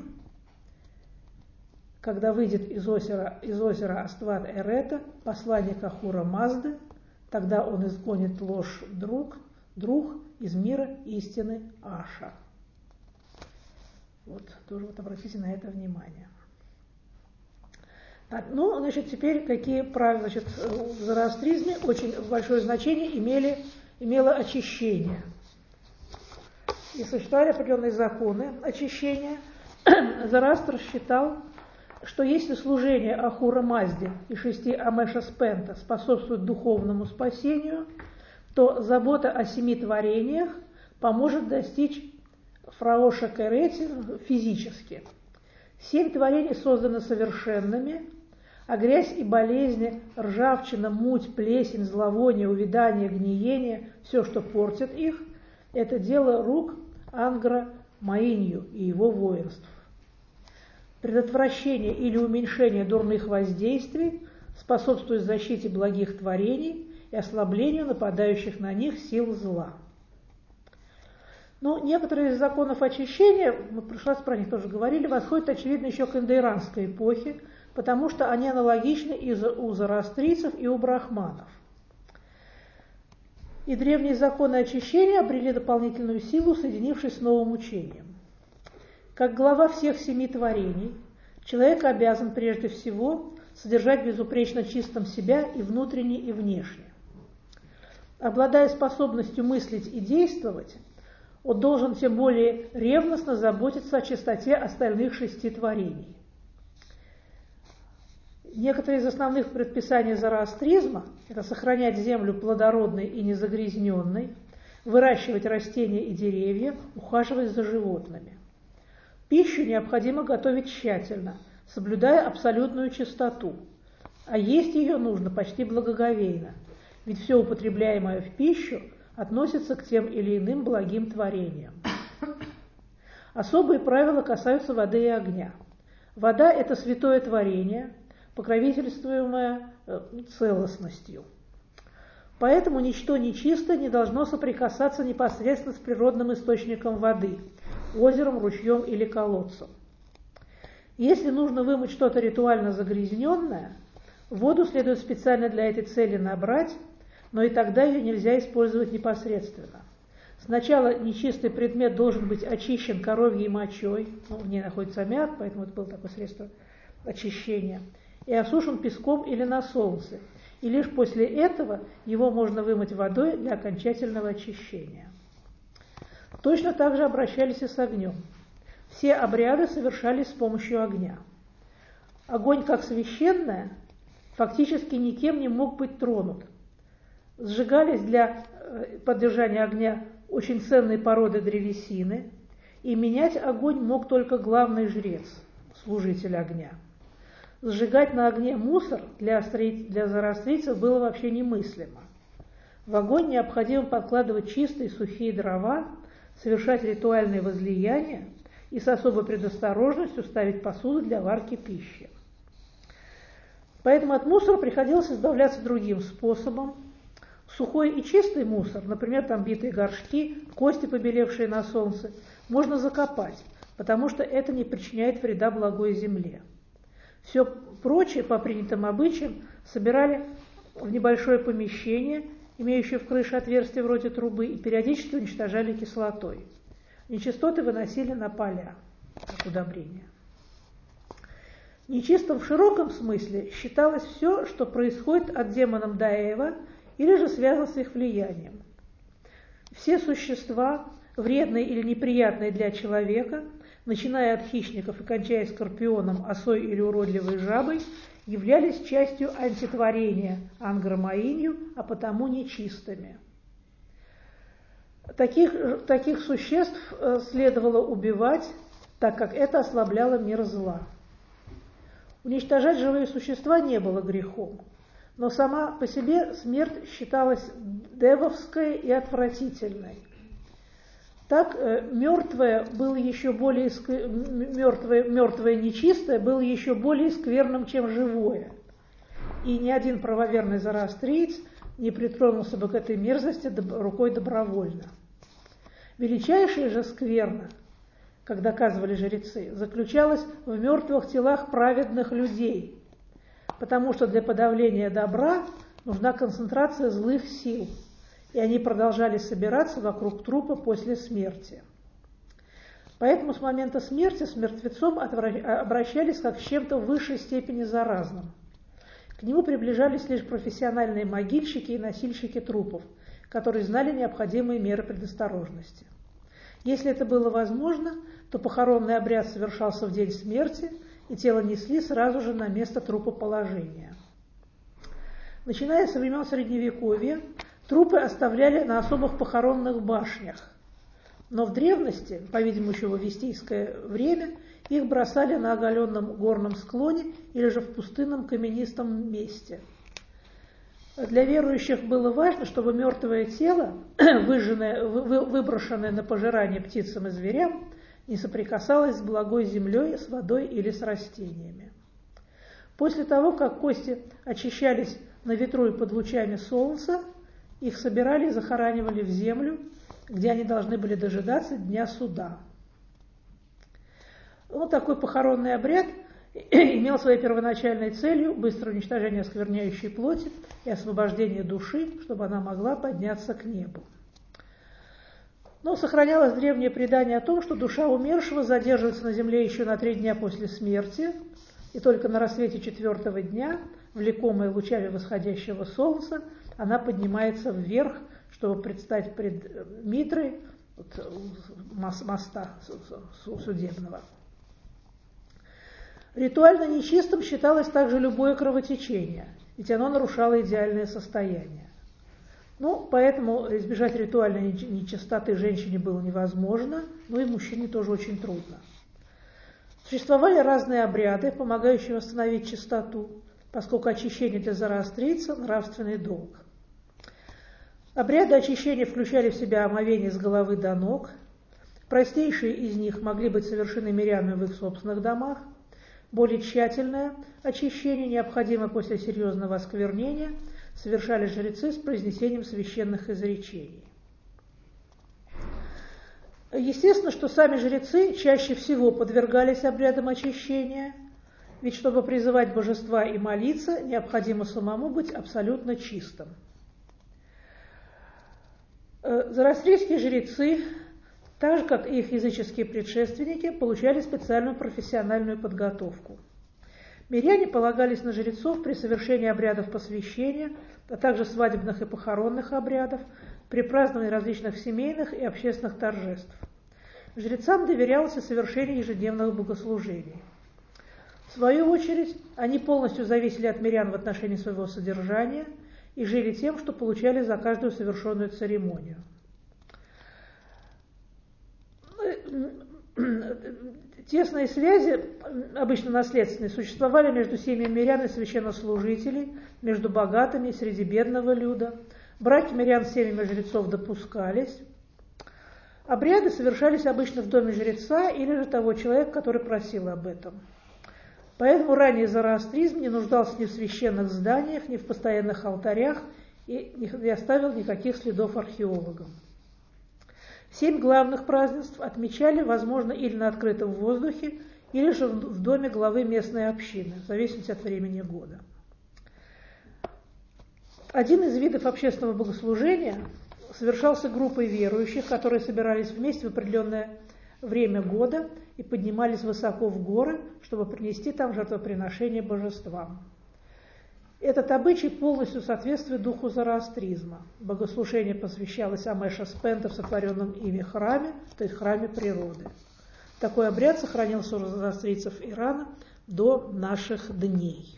когда выйдет из озера Астват Эрета посланник Ахура Мазды, Тогда он изгонит ложь друг из мира истины Аша. Вот, тоже вот обратите на это внимание. Так, ну, значит, теперь какие правила, значит, в зороастризме очень большое значение имело очищение. И существовали определенные законы очищения. Зороастр считал, что если служение Ахура Мазде и 6 Амеша Спента способствует духовному спасению, то забота о 7 творениях поможет достичь Фраоша Керети физически. 7 творений созданы совершенными, а грязь и болезни, ржавчина, муть, плесень, зловоние, увядание, гниение, все, что портит их, это дело рук Ангра Маинью и его воинств. Предотвращение или уменьшение дурных воздействий способствует защите благих творений и ослаблению нападающих на них сил зла. Но некоторые из законов очищения, мы в прошлый раз про них тоже говорили, восходят, очевидно, еще к индоиранской эпохе, потому что они аналогичны и у зороастрийцев, и у брахманов. И древние законы очищения обрели дополнительную силу, соединившись с новым учением. Как глава всех 7 творений, человек обязан прежде всего содержать безупречно чистым себя и внутренне, и внешне. Обладая способностью мыслить и действовать, он должен тем более ревностно заботиться о чистоте остальных 6 творений. Некоторые из основных предписаний зороастризма – это сохранять землю плодородной и незагрязненной, выращивать растения и деревья, ухаживать за животными. Пищу необходимо готовить тщательно, соблюдая абсолютную чистоту, а есть ее нужно почти благоговейно, ведь все употребляемое в пищу относится к тем или иным благим творениям. Особые правила касаются воды и огня. Вода – это святое творение, покровительствуемое целостностью. Поэтому ничто нечистое не должно соприкасаться непосредственно с природным источником воды – озером, ручьем или колодцем. Если нужно вымыть что-то ритуально загрязненное, воду следует специально для этой цели набрать, но и тогда ее нельзя использовать непосредственно. Сначала нечистый предмет должен быть очищен коровьей мочой, в ней находится аммиак, поэтому это было такое средство очищения, и осушен песком или на солнце. И лишь после этого его можно вымыть водой для окончательного очищения. Точно так же обращались и с огнем. Все обряды совершались с помощью огня. Огонь, как священное, фактически никем не мог быть тронут. Сжигались для поддержания огня очень ценные породы древесины, и менять огонь мог только главный жрец, служитель огня. Сжигать на огне мусор для зороастрийцев было вообще немыслимо. В огонь необходимо подкладывать чистые сухие дрова, совершать ритуальные возлияния и с особой предосторожностью ставить посуду для варки пищи. Поэтому от мусора приходилось избавляться другим способом. Сухой и чистый мусор, например, там битые горшки, кости, побелевшие на солнце, можно закопать, потому что это не причиняет вреда благой земле. Все прочее, по принятым обычаям, собирали в небольшое помещение, имеющее в крыше отверстие вроде трубы, и периодически уничтожали кислотой. Нечистоты выносили на поля, как удобрение. Нечистым в широком смысле считалось все, что происходит от демонов Даэва или же связано с их влиянием. Все существа, вредные или неприятные для человека, начиная от хищников и кончая скорпионом, осой или уродливой жабой, являлись частью антитворения Ангра Маинью, а потому нечистыми. Таких существ следовало убивать, так как это ослабляло мир зла. Уничтожать живые существа не было грехом, но сама по себе смерть считалась девовской и отвратительной. Так мертвое нечистое было еще более скверным, чем живое. И ни один правоверный зороастриец не притронулся бы к этой мерзости рукой добровольно. Величайшая же скверна, как доказывали жрецы, заключалась в мертвых телах праведных людей, потому что для подавления добра нужна концентрация злых сил, и они продолжали собираться вокруг трупа после смерти. Поэтому с момента смерти с мертвецом обращались как с чем-то в высшей степени заразным. К нему приближались лишь профессиональные могильщики и носильщики трупов, которые знали необходимые меры предосторожности. Если это было возможно, то похоронный обряд совершался в день смерти, и тело несли сразу же на место трупоположения. Начиная со времен Средневековья, трупы оставляли на особых похоронных башнях, но в древности, по-видимому, еще в авестийское время, их бросали на оголенном горном склоне или же в пустынном каменистом месте. Для верующих было важно, чтобы мертвое тело, выброшенное на пожирание птицам и зверям, не соприкасалось с благой землей, с водой или с растениями. После того, как кости очищались на ветру и под лучами солнца, их собирали и захоранивали в землю, где они должны были дожидаться дня суда. Такой похоронный обряд имел своей первоначальной целью быстрое уничтожение оскверняющей плоти и освобождение души, чтобы она могла подняться к небу. Но сохранялось древнее предание о том, что душа умершего задерживается на земле еще на 3 дня после смерти, и только на рассвете 4-го дня, влекомая лучами восходящего солнца, она поднимается вверх, чтобы предстать пред Митрой моста судебного. Ритуально нечистым считалось также любое кровотечение, ведь оно нарушало идеальное состояние. Поэтому избежать ритуальной нечистоты женщине было невозможно, но и мужчине тоже очень трудно. Существовали разные обряды, помогающие восстановить чистоту, поскольку очищение для зороастрийца – нравственный долг. Обряды очищения включали в себя омовение с головы до ног. Простейшие из них могли быть совершены мирянами в их собственных домах. Более тщательное очищение, необходимое после серьезного осквернения, совершали жрецы с произнесением священных изречений. Естественно, что сами жрецы чаще всего подвергались обрядам очищения, ведь чтобы призывать божества и молиться, необходимо самому быть абсолютно чистым. Зороастрийские жрецы, так же как и их языческие предшественники, получали специальную профессиональную подготовку. Миряне полагались на жрецов при совершении обрядов посвящения, а также свадебных и похоронных обрядов, при праздновании различных семейных и общественных торжеств. Жрецам доверялось и совершение ежедневных богослужений. В свою очередь, они полностью зависели от мирян в отношении своего содержания и жили тем, что получали за каждую совершенную церемонию. Тесные связи, обычно наследственные, существовали между семьями мирян и священнослужителей, между богатыми и среди бедного люда. Браки мирян с семьями жрецов допускались. Обряды совершались обычно в доме жреца или же того человека, который просил об этом. Поэтому ранний зороастризм не нуждался ни в священных зданиях, ни в постоянных алтарях и не оставил никаких следов археологам. 7 главных празднеств отмечали, возможно, или на открытом воздухе, или же в доме главы местной общины, в зависимости от времени года. Один из видов общественного богослужения совершался группой верующих, которые собирались вместе в определенное время года и поднимались высоко в горы, чтобы принести там жертвоприношение божествам. Этот обычай полностью соответствует духу зороастризма. Богослужение посвящалось Амеша Спента в сотворенном ими храме, то есть храме природы. Такой обряд сохранился у зороастрийцев Ирана до наших дней.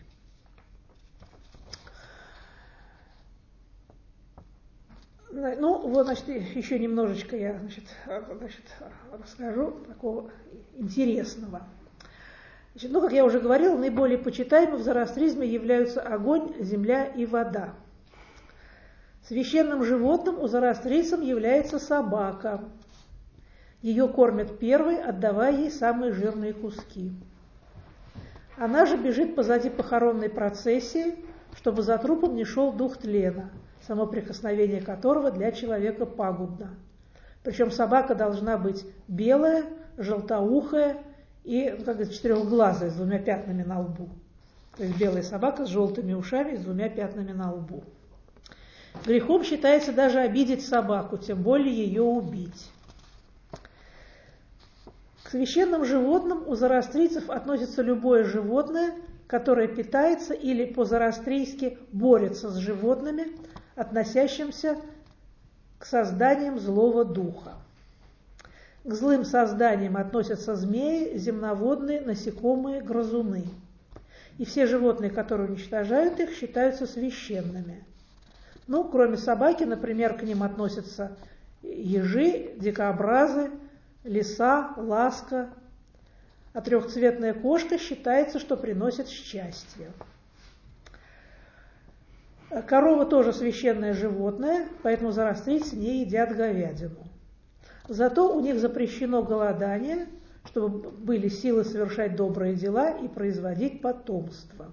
Еще немножечко я расскажу такого интересного. Как я уже говорила, наиболее почитаемыми в зороастризме являются огонь, земля и вода. Священным животным у зороастрийцев является собака. Ее кормят первой, отдавая ей самые жирные куски. Она же бежит позади похоронной процессии, чтобы за трупом не шел дух тлена, само прикосновение которого для человека пагубно. Причем собака должна быть белая, желтоухая и, четырехглазая, с 2 пятнами на лбу. То есть белая собака с желтыми ушами и с двумя пятнами на лбу. Грехом считается даже обидеть собаку, тем более ее убить. К священным животным у зороастрийцев относится любое животное, которое питается или по-зороастрийски борется с животными, относящимся к созданиям злого духа. К злым созданиям относятся змеи, земноводные, насекомые, грызуны. И все животные, которые уничтожают их, считаются священными. Ну, кроме собаки, например, к ним относятся ежи, дикобразы, лиса, ласка. А трехцветная кошка считается, что приносит счастье. Корова тоже священное животное, поэтому зороастрийцы не едят говядину. Зато у них запрещено голодание, чтобы были силы совершать добрые дела и производить потомство.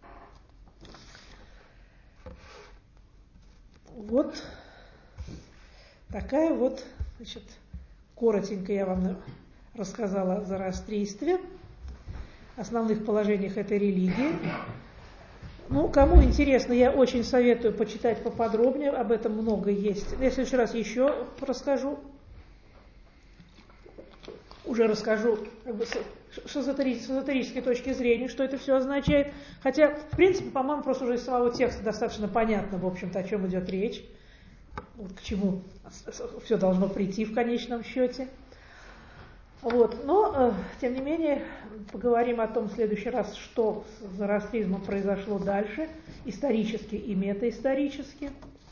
Вот такая вот, значит, коротенько я вам рассказала о зороастрийстве, основных положениях этой религии. Ну, кому интересно, я очень советую почитать поподробнее, об этом много есть. Я в следующий раз еще расскажу. Уже расскажу как бы, с эзотерической точки зрения, что это все означает. Хотя, в принципе, по-моему, просто уже из самого текста достаточно понятно, в общем-то, о чем идет речь, вот к чему все должно прийти в конечном счете. Вот. Но, тем не менее, поговорим о том в следующий раз, что с зороастризмом произошло дальше, исторически и метаисторически.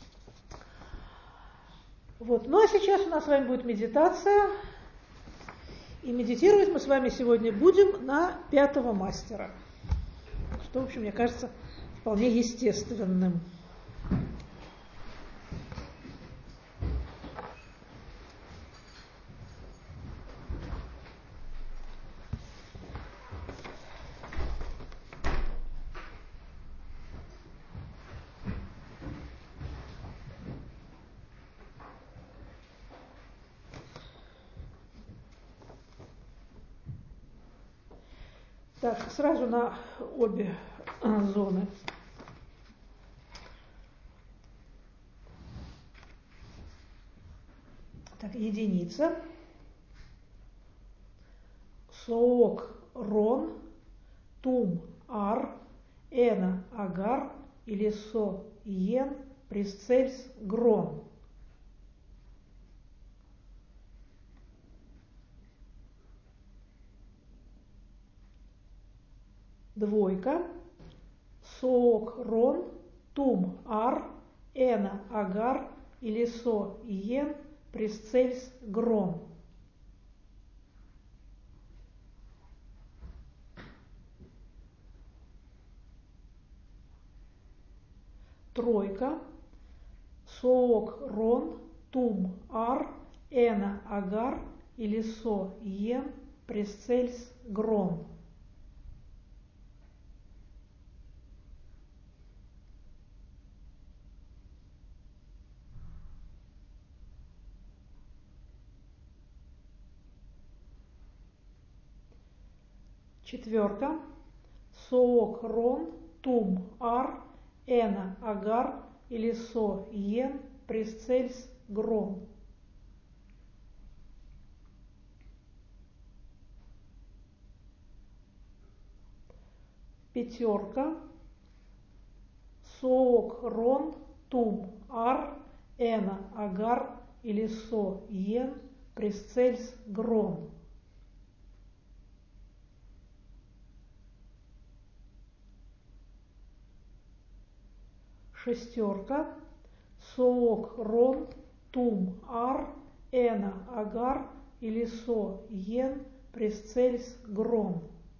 Вот. Ну, а сейчас у нас с вами будет медитация. И медитировать мы с вами сегодня будем на 5-го мастера, что, в общем, мне кажется, вполне естественным. Так, сразу на обе зоны. Так, единица. Соок рон, тум ар, эна агар или со йен присцельс грон. Двойка. Соок рон, тум ар, эна агар или со йен присцельс грон. Тройка. Соок рон, тум ар, эна агар или со йен присцельс грон. Четверка. Соок рон, тум ар, эна агар или со йен присцельс грон. Пятерка. Соок рон, тум ар, эна агар или со йен присцельс грон. Шестерка. Соок рон, тум ар, эна агар или со йен присцельс грон.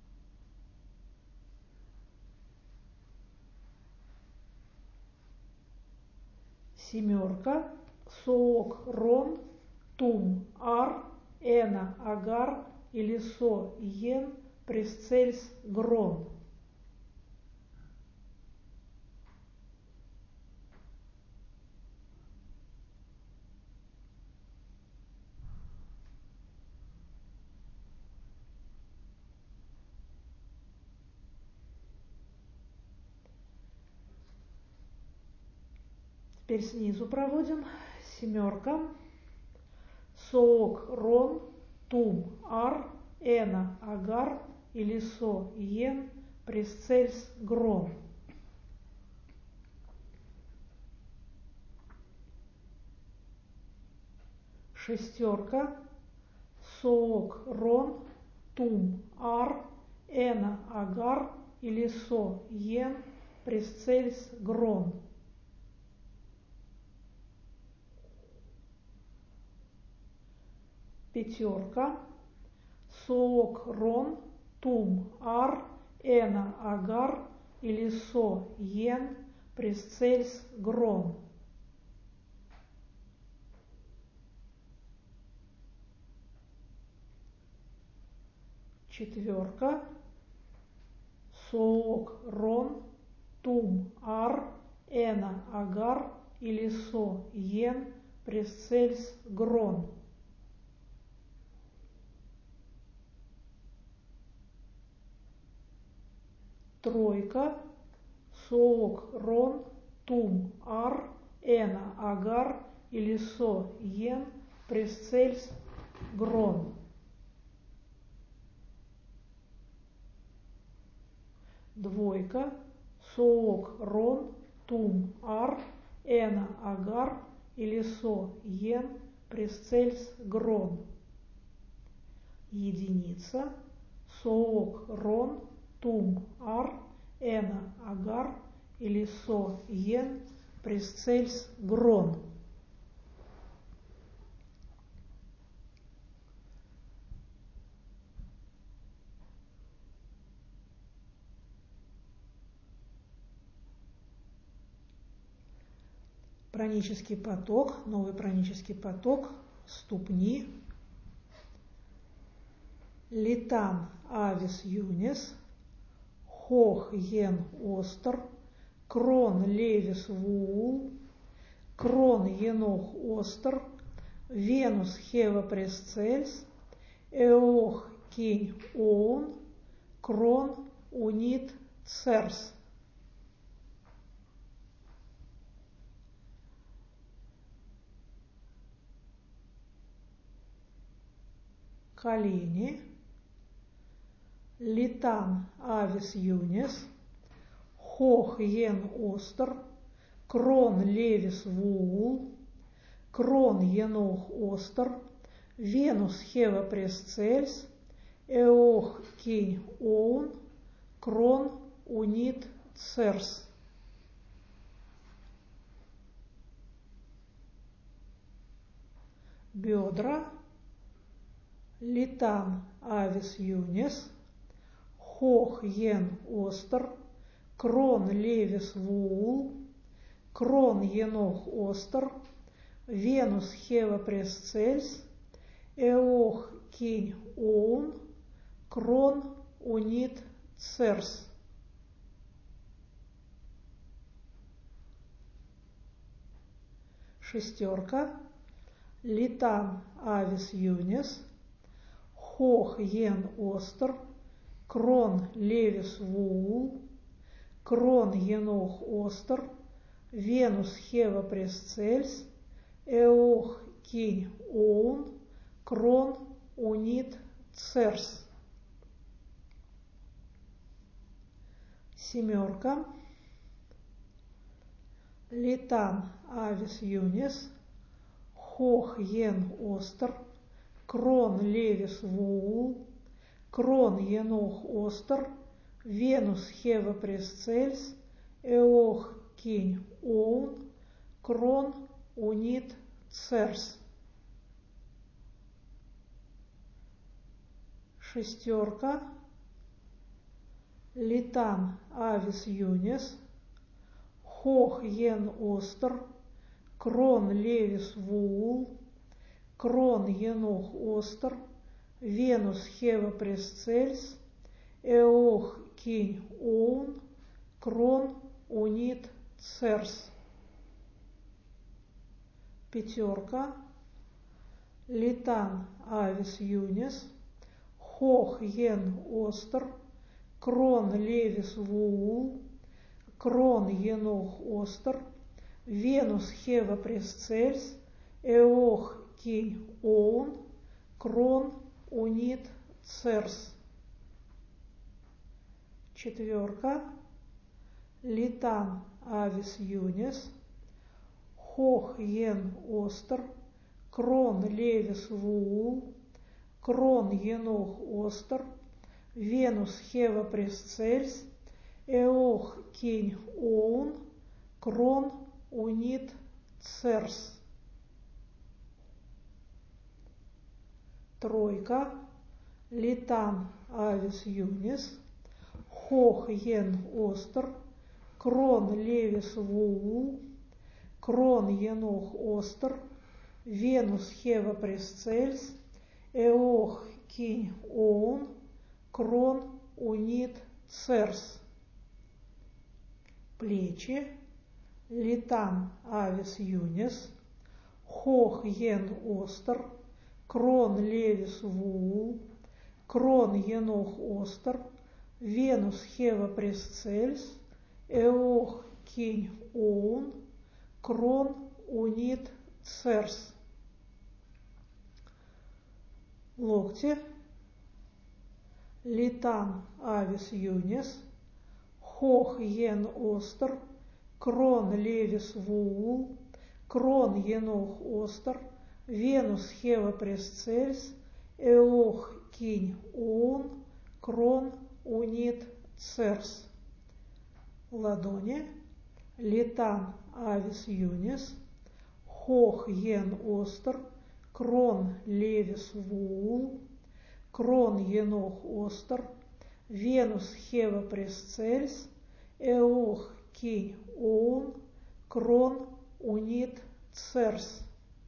Семерка. Соок рон, тум ар, эна агар или со йен присцельс грон. Теперь снизу проводим. Семерка. Соок, рон, тум, ар, эна, агар, илисо, йен, пресцельс, грон. Шестерка. Соок, рон, тум, ар, эна, агар, илисо, йен, пресцельс, грон. Пятерка. Соок, рон, тум, ар, эна, агар, илисо, йен, пресцельс, грон. Четверка. Соок, рон, тум, ар, эна, агар, илисо, йен, пресцельс, грон. Тройка. Соок, рон, тум, ар, эна, агар, илисо, йен, пресцельс, грон. Двойка. Соок, рон, тум, ар, эна, агар, илисо, йен, пресцельс, грон. Единица. Соок, рон, тум, ар, эна, агар, илисо, йен, пресцельс, грон. Пранический поток, новый пранический поток, ступни. Литан, авис, юнис, хох, йен, остер, крон, левис, вуул, крон, енох, остер, венус, хева, пресцельс, эох, кинь, оун, крон, унит, церс. Колени. Литан, авис, юнис, хох, йен, остер, крон, левис, вуул, крон, енох, остер, венус, хева, пресцельс, эох, кинь, оун, крон, унит, церс. Бедра. Литан, авис, юнис, хох, йен, остер, крон, левис, вуул, крон, енох, остер, венус, хева, пресцельс, эох, кинь, оун, крон, унит, церс. Шестерка. Литан, авис, юнис, хох, йен, остер, крон, левис, вуул, крон, енох, остер, венус, хева, пресцельс, эох, кинь, оун, крон, унит, церс. Семерка. Литан, авис, юнис, хох, йен, остер, крон, левис, вуул, крон, енох, остер, венус, хева, пресцельс, эох, кинь, оун, крон, унит, церс. Шестерка. Литан, авис, юнис, хох, йен, остер, крон, левис, вуул, крон, енох, остер, венус, хева, пресцельс, эох, кинь, оун, крон, унит, церс. Пятерка. Литан, авис, юнис, хох, йен, остер, крон, левис, вуул, крон, енох, остер, Венус Хева Пресцельс, Эох Кинь Оун, Крон Унит Церс. 4. Литан Авис Юнис, Хох Йен Остер, Крон Левис Вуул, Крон Енох Остер, Венус Хева Пресцельс, Эох Кинь Оун, Крон Унит Церс. 3. Литан Авис Юнис, Хох Йен Остер, Крон Левис Вуул, Крон Енох Остер, Венус Хева Пресцельс, Эох Кинь Оун, Крон Унит Церс. Плечи. Литан Авис Юнис, Хох Йен Остер, Крон Левис Вуул, Крон Енох Остер, Венус Хева Пресцельс, Эох Кинь Оун, Крон Унит Церс. Локти. Литан Авис Юнис, Хох Йен Остер, Крон Левис Вуул, Крон Енох Остер, Венус Хева Пресцельс, Эох Кинь Оун, Крон Унит Церс. Ладони. Литан Авис Юнис, Хох Йен Остер, Крон Левис Вуул, Крон Енох Остер, Венус Хева Пресцельс, Эох Кинь Оун, Крон Унит Церс.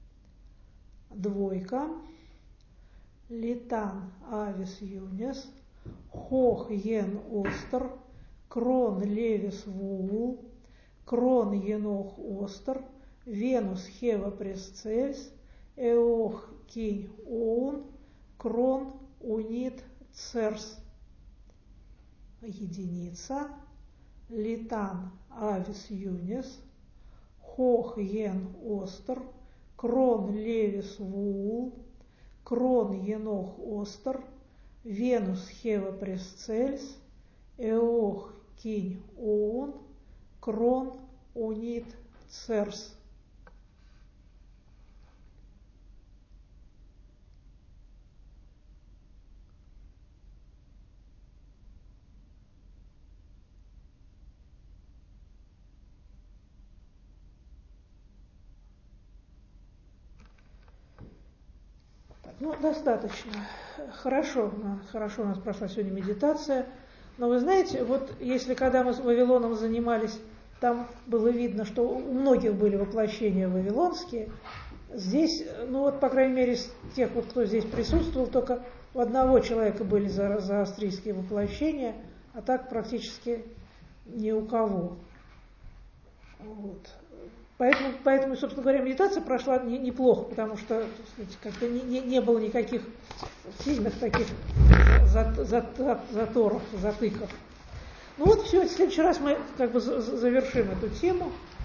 2. Литан Авис Юнис, Хох Йен Остер, Крон Левис Вуул, Крон Енох Остер, Венус Хева Пресцельс, Эох Кинь Оун, Крон Унит Церс. Единица. Литан Авис Юнис, Хох Йен Остер, Крон Левис Вуул, Крон Енох Остер, Венус Хева Пресцельс, Эох Кинь Оун, Крон Унит Церс. Ну, достаточно. Хорошо у нас прошла сегодня медитация. Но вы знаете, вот если когда мы с Вавилоном занимались, там было видно, что у многих были воплощения вавилонские. Здесь, ну вот, по крайней мере, из тех, вот, кто здесь присутствовал, только у одного человека были зороастрийские воплощения, а так практически ни у кого. Вот. Поэтому, собственно говоря, медитация прошла неплохо, потому что, так сказать, как-то не было никаких сильных таких заторов, затыков. Ну вот все, в следующий раз мы как бы завершим эту тему.